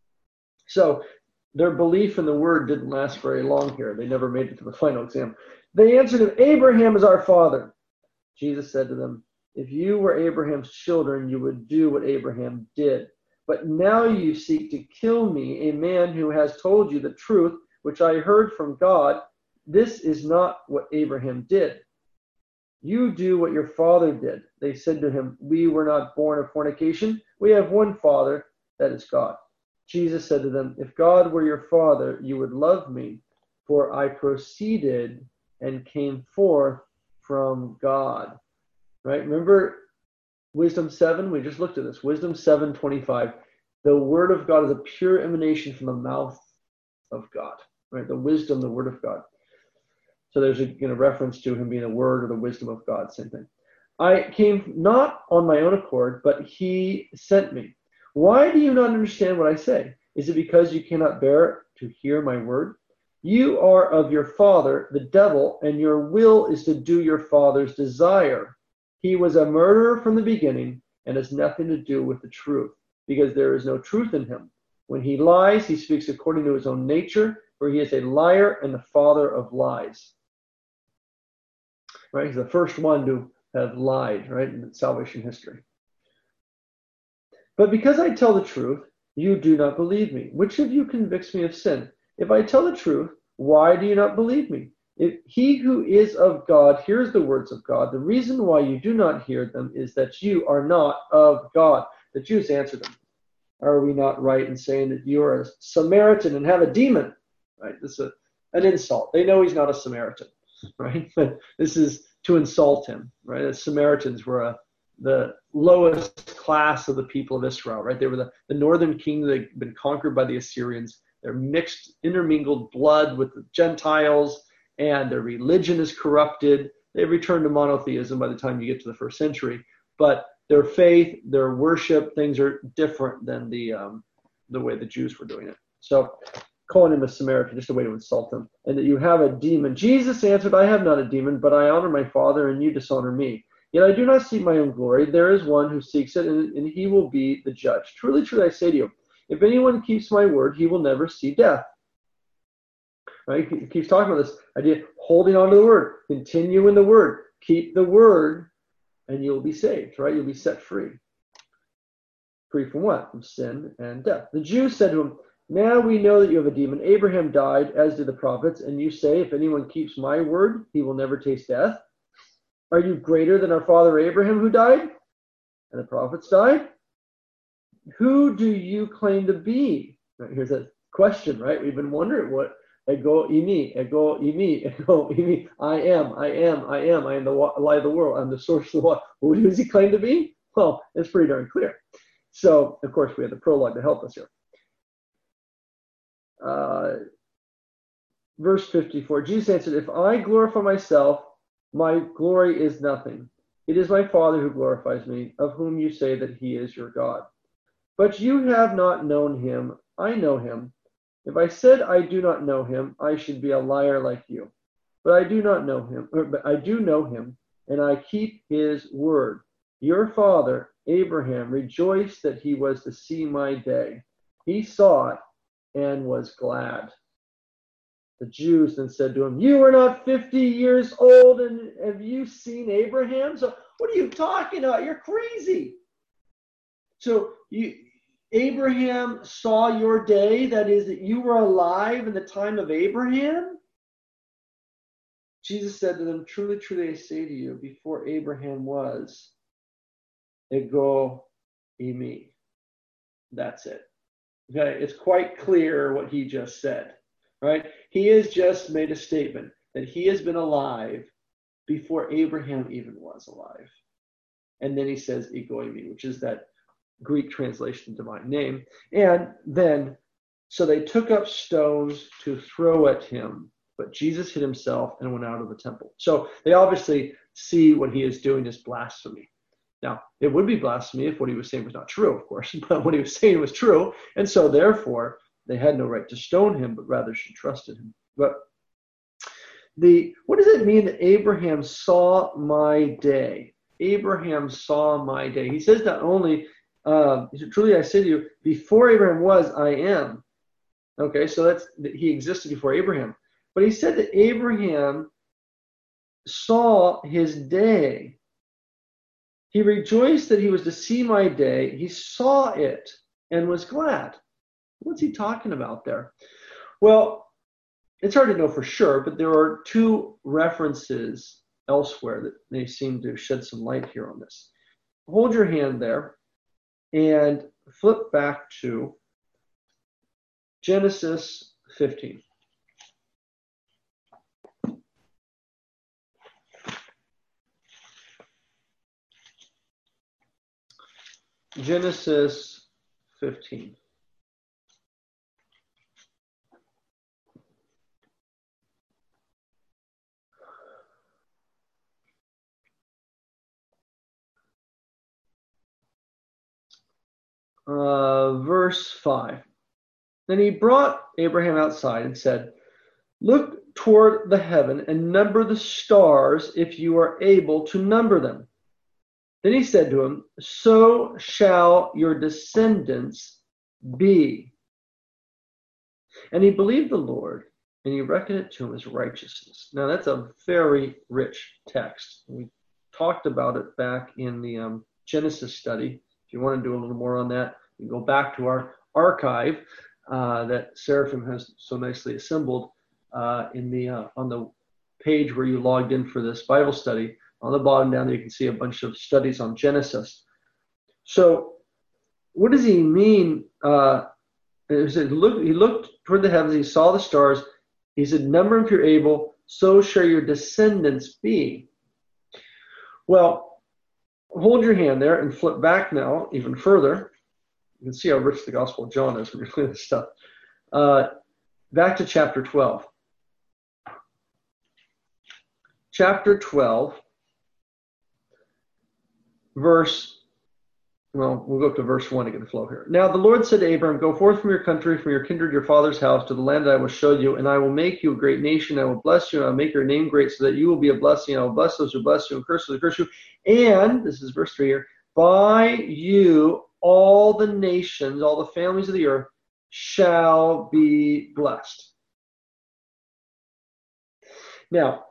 So their belief in the word didn't last very long here. They never made it to the final exam. They answered him, Abraham is our father. Jesus said to them, if you were Abraham's children, you would do what Abraham did. But now you seek to kill me, a man who has told you the truth, which I heard from God. This is not what Abraham did. You do what your father did. They said to him, we were not born of fornication. We have one father, that is God. Jesus said to them, if God were your father, you would love me, for I proceeded and came forth from God. Right? Remember Wisdom seven? We just looked at this. Wisdom seven twenty-five. The word of God is a pure emanation from the mouth of God. Right? The wisdom, the word of God. So there's a you know, reference to him being the word or the wisdom of God, same thing. I came not on my own accord, but he sent me. Why do you not understand what I say? Is it because you cannot bear to hear my word? You are of your father, the devil, and your will is to do your father's desire. He was a murderer from the beginning and has nothing to do with the truth, because there is no truth in him. When he lies, he speaks according to his own nature, for he is a liar and the father of lies. Right? He's the first one to have lied, right, in salvation history. But because I tell the truth, you do not believe me. Which of you convicts me of sin? If I tell the truth, why do you not believe me? If he who is of God hears the words of God, the reason why you do not hear them is that you are not of God. The Jews answered them, Are we not right in saying that you are a Samaritan and have a demon? Right? This is a, an insult. They know he's not a Samaritan, right? But this is to insult him, right? The Samaritans were a, the lowest class of the people of Israel, right? They were the, the northern kingdom that had been conquered by the Assyrians. They're mixed, intermingled blood with the Gentiles, and their religion is corrupted. They've returned to monotheism by the time you get to the first century. But their faith, their worship, things are different than the um, the way the Jews were doing it. So calling him a Samaritan, just a way to insult him. And that you have a demon. Jesus answered, I have not a demon, but I honor my Father, and you dishonor me. Yet I do not seek my own glory. There is one who seeks it, and, and he will be the judge. Truly, truly, I say to you, if anyone keeps my word, he will never see death. Right? He keeps talking about this idea, holding on to the word, continue in the word, keep the word, and you'll be saved, right? You'll be set free. Free from what? From sin and death. The Jews said to him, now we know that you have a demon. Abraham died, as did the prophets, and you say, if anyone keeps my word, he will never taste death. Are you greater than our father Abraham, who died? And the prophets died? Who do you claim to be? Right, here's a question, right? We've been wondering what ego imi, ego imi, ego imi. I am, I am, I am. I am the light of the world. I'm the source of the water. Who does he claim to be? Well, it's pretty darn clear. So, of course, we have the prologue to help us here. Uh, verse fifty-four, Jesus answered, if I glorify myself, my glory is nothing. It is my Father who glorifies me, of whom you say that he is your God. But you have not known him. I know him. If I said I do not know him, I should be a liar like you. But I do not know him, or, but I do know him, and I keep his word. Your father, Abraham, rejoiced that he was to see my day. He saw it and was glad. The Jews then said to him, you are not fifty years old, and have you seen Abraham? So what are you talking about? You're crazy. So you, Abraham saw your day, that is, that you were alive in the time of Abraham? Jesus said to them, truly, truly, I say to you, before Abraham was, ego imi. That's it. Okay, it's quite clear what he just said. Right? He has just made a statement that he has been alive before Abraham even was alive. And then he says ego eimi, which is that Greek translation divine name. And then, so they took up stones to throw at him, but Jesus hid himself and went out of the temple. So they obviously see what he is doing as blasphemy. Now, it would be blasphemy if what he was saying was not true, of course, but what he was saying was true. And so therefore, they had no right to stone him, but rather she trusted him. But the what does it mean that Abraham saw my day? Abraham saw my day. He says not only, uh, truly I say to you, before Abraham was, I am. Okay, so that's he existed before Abraham. But he said that Abraham saw his day. He rejoiced that he was to see my day. He saw it and was glad. What's he talking about there? Well, it's hard to know for sure, but there are two references elsewhere that may seem to shed some light here on this. Hold your hand there and flip back to Genesis fifteen. Genesis fifteen. Uh, verse five. Then he brought Abraham outside and said, look toward the heaven and number the stars if you are able to number them. Then he said to him, so shall your descendants be. And he believed the Lord, and he reckoned it to him as righteousness. Now that's a very rich text. We talked about it back in the um, Genesis study. If you want to do a little more on that, you can go back to our archive uh, that Seraphim has so nicely assembled uh, in the uh, on the page where you logged in for this Bible study. On the bottom down there, you can see a bunch of studies on Genesis. So what does he mean? Uh, it said, look, he looked toward the heavens, he saw the stars. He said, number them if you're able, so shall your descendants be. Well, hold your hand there and flip back now even further. You can see how rich the Gospel of John is when you're looking at this stuff. Uh, back to chapter twelve. Chapter twelve, verse, well, we'll go up to verse one to get the flow here. Now the Lord said to Abraham, go forth from your country, from your kindred, your father's house, to the land that I will show you, and I will make you a great nation. I will bless you, and I will make your name great, so that you will be a blessing. I will bless those who bless you, and curse those who curse you. And, this is verse three here, by you all the nations, all the families of the earth, shall be blessed. Now,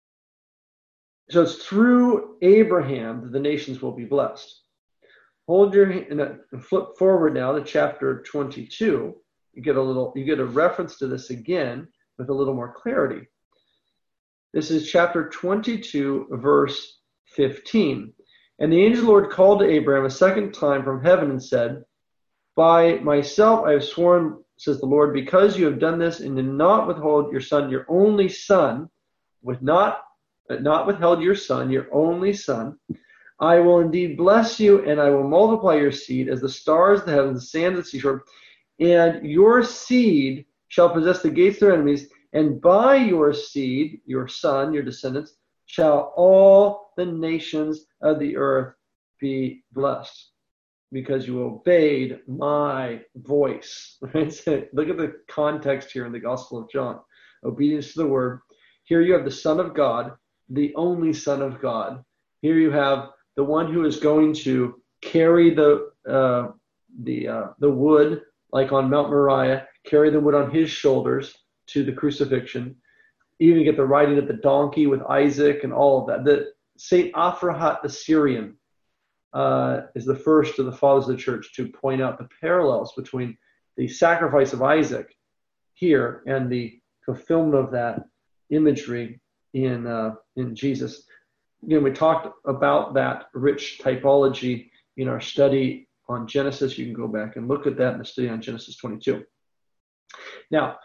so it's through Abraham that the nations will be blessed. Hold your hand and flip forward now to chapter twenty-two. You get a little, you get a reference to this again with a little more clarity. This is chapter twenty-two, verse fifteen. And the angel of the Lord called to Abraham a second time from heaven and said, by myself I have sworn, says the Lord, because you have done this and did not withhold your son, your only son, with not, not withheld your son, your only son, I will indeed bless you, and I will multiply your seed as the stars of the heavens, the sand of the seashore, and your seed shall possess the gates of their enemies, and by your seed, your son, your descendants, shall all the nations of the earth be blessed, because you obeyed my voice. Right? So look at the context here in the Gospel of John. Obedience to the word. Here you have the Son of God, the only Son of God. Here you have the one who is going to carry the uh, the uh, the wood, like on Mount Moriah, carry the wood on his shoulders to the crucifixion. Even get the riding of the donkey with Isaac and all of that. The Saint Aphrahat the Syrian uh, is the first of the fathers of the church to point out the parallels between the sacrifice of Isaac here and the fulfillment of that imagery in uh, in Jesus. Again, we talked about that rich typology in our study on Genesis. You can go back and look at that in the study on Genesis twenty-two. Now,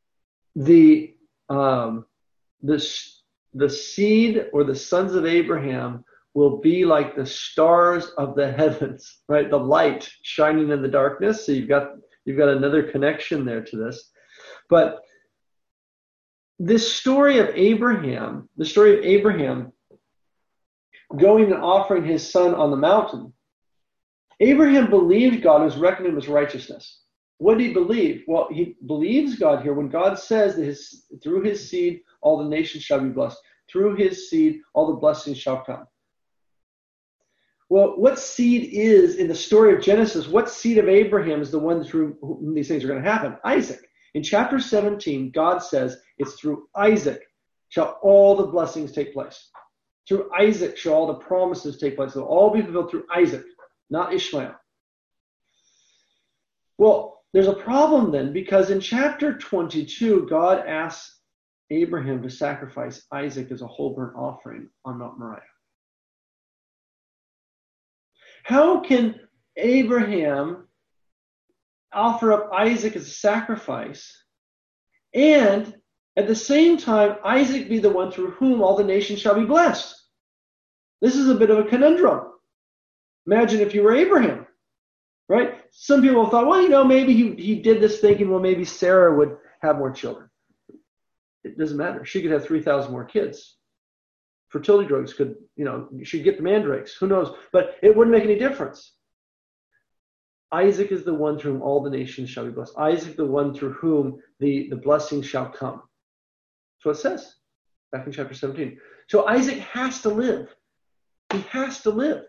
the um, the the seed or the sons of Abraham will be like the stars of the heavens, right? The light shining in the darkness. So you've got you've got another connection there to this. But this story of Abraham, the story of Abraham going and offering his son on the mountain, Abraham believed God was reckoning his righteousness. What did he believe? Well, he believes God here when God says that his, through his seed, all the nations shall be blessed. Through his seed, all the blessings shall come. Well, what seed is, in the story of Genesis, what seed of Abraham is the one through whom these things are going to happen? Isaac. In chapter seventeen, God says it's through Isaac shall all the blessings take place. Through Isaac shall all the promises take place. They'll all be fulfilled through Isaac, not Ishmael. Well, there's a problem then, because in chapter twenty-two, God asks Abraham to sacrifice Isaac as a whole burnt offering on Mount Moriah. How can Abraham offer up Isaac as a sacrifice and at the same time Isaac be the one through whom all the nations shall be blessed? This is a bit of a conundrum. Imagine if you were Abraham, right? Some people thought, well, you know, maybe he, he did this thinking, well, maybe Sarah would have more children. It doesn't matter. She could have three thousand more kids. Fertility drugs could, you know, she'd get the mandrakes. Who knows? But it wouldn't make any difference. Isaac is the one through whom all the nations shall be blessed. Isaac, the one through whom the, the blessings shall come. That's what it says back in chapter seventeen. So Isaac has to live. He has to live.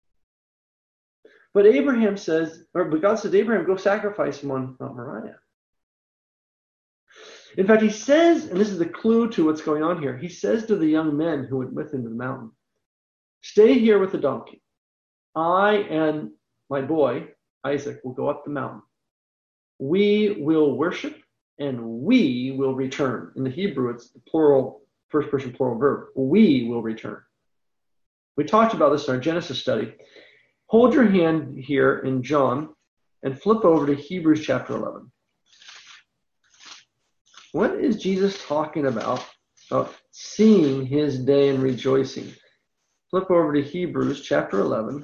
But Abraham says, or but God says, Abraham, go sacrifice him on Mount Moriah. In fact, he says, and this is the clue to what's going on here, he says to the young men who went with him to the mountain, stay here with the donkey. I and my boy, Isaac, will go up the mountain. We will worship and we will return. In the Hebrew, it's the plural, first person plural verb. We will return. We talked about this in our Genesis study. hold your hand here in John and flip over to Hebrews chapter eleven. What is Jesus talking about? About seeing his day and rejoicing. Flip over to Hebrews chapter eleven.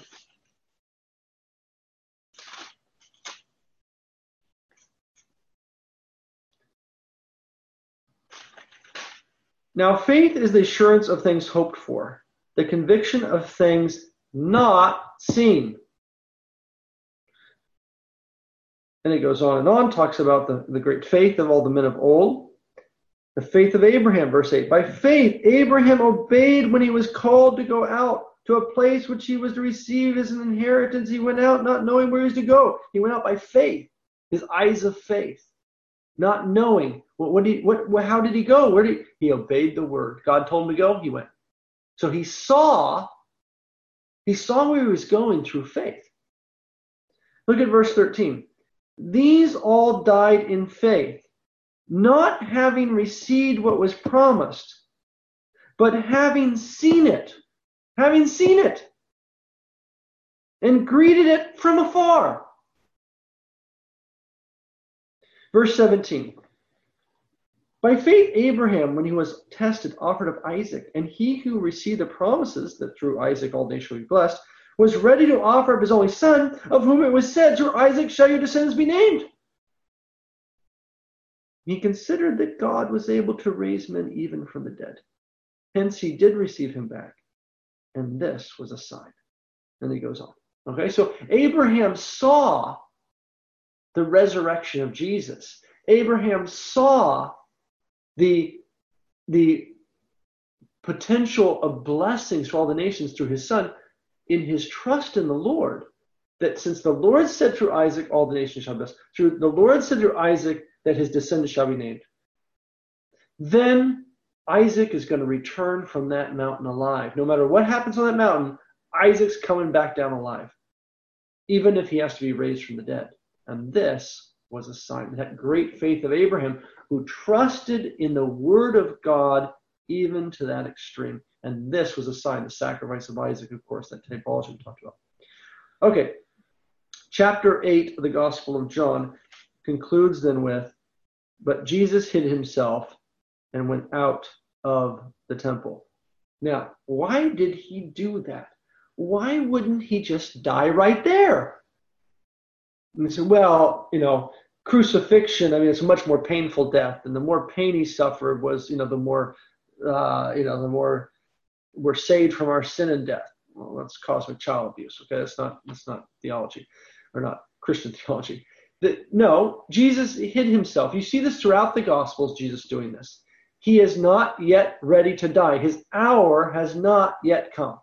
Now, faith is the assurance of things hoped for, the conviction of things not seen. And it goes on and on, talks about the, the great faith of all the men of old. The faith of Abraham, verse eight. By faith, Abraham obeyed when he was called to go out to a place which he was to receive as an inheritance. He went out not knowing where he was to go. He went out by faith, his eyes of faith, not knowing. What, what did he, what, what, how did he go? Where did he, he obeyed the word. God told him to go, he went. So he saw, he saw where he was going through faith. Look at verse thirteen. These all died in faith, not having received what was promised, but having seen it, having seen it, and greeted it from afar. Verse seventeen. By faith, Abraham, when he was tested, offered up Isaac, and he who received the promises that through Isaac all nations will be blessed, was ready to offer up his only son, of whom it was said, through Isaac shall your descendants be named. He considered that God was able to raise men even from the dead. Hence he did receive him back. And this was a sign. And he goes on. Okay, so Abraham saw the resurrection of Jesus. Abraham saw the, the potential of blessings for all the nations through his son in his trust in the Lord. That since the Lord said through Isaac, all the nations shall be blessed. Through the Lord said through Isaac, that his descendants shall be named. Then Isaac is going to return from that mountain alive. No matter what happens on that mountain, Isaac's coming back down alive, even if he has to be raised from the dead. And this was a sign, that great faith of Abraham, who trusted in the word of God even to that extreme. And this was a sign, the sacrifice of Isaac, of course, that typology we talked about. Okay, chapter eight of the Gospel of John concludes then with, but Jesus hid himself and went out of the temple. Now, why did he do that? Why wouldn't he just die right there? And they say, well, you know, crucifixion, I mean, it's a much more painful death. And the more pain he suffered was, you know, the more, uh, you know, the more we're saved from our sin and death. Well, that's cosmic child abuse, okay? That's not, that's not theology, or not Christian theology. That, no, Jesus hid himself. You see this throughout the Gospels, Jesus doing this. He is not yet ready to die. His hour has not yet come.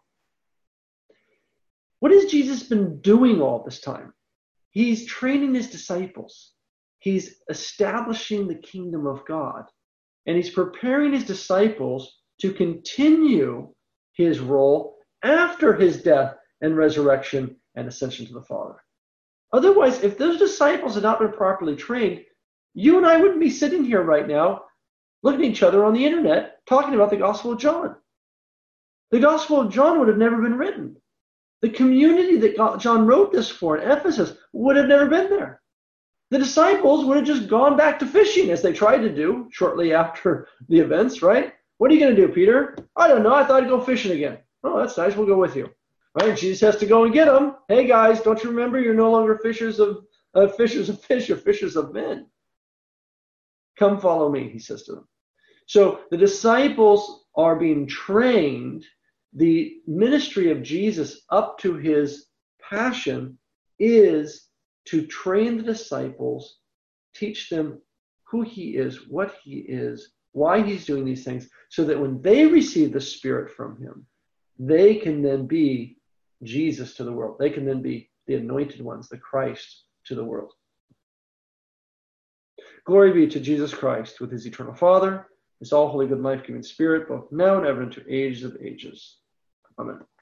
What has Jesus been doing all this time? He's training his disciples. He's establishing the kingdom of God. And he's preparing his disciples to continue his role after his death and resurrection and ascension to the Father. Otherwise, if those disciples had not been properly trained, you and I wouldn't be sitting here right now looking at each other on the internet talking about the Gospel of John. The Gospel of John would have never been written. The community that John wrote this for in Ephesus would have never been there. The disciples would have just gone back to fishing, as they tried to do shortly after the events, right? What are you going to do, Peter? I don't know. I thought I'd go fishing again. Oh, that's nice. We'll go with you. Right? Jesus has to go and get them. Hey, guys, don't you remember? You're no longer fishers of uh, fishers of fish, or fishers of men. Come follow me, he says to them. So the disciples are being trained. The ministry of Jesus up to his passion is to train the disciples, teach them who he is, what he is, why he's doing these things, so that when they receive the Spirit from him, they can then be Jesus to the world. They can then be the anointed ones, the Christ to the world. Glory be to Jesus Christ with his eternal Father, his all holy, good, life-giving Spirit, both now and ever into ages of ages. Amen.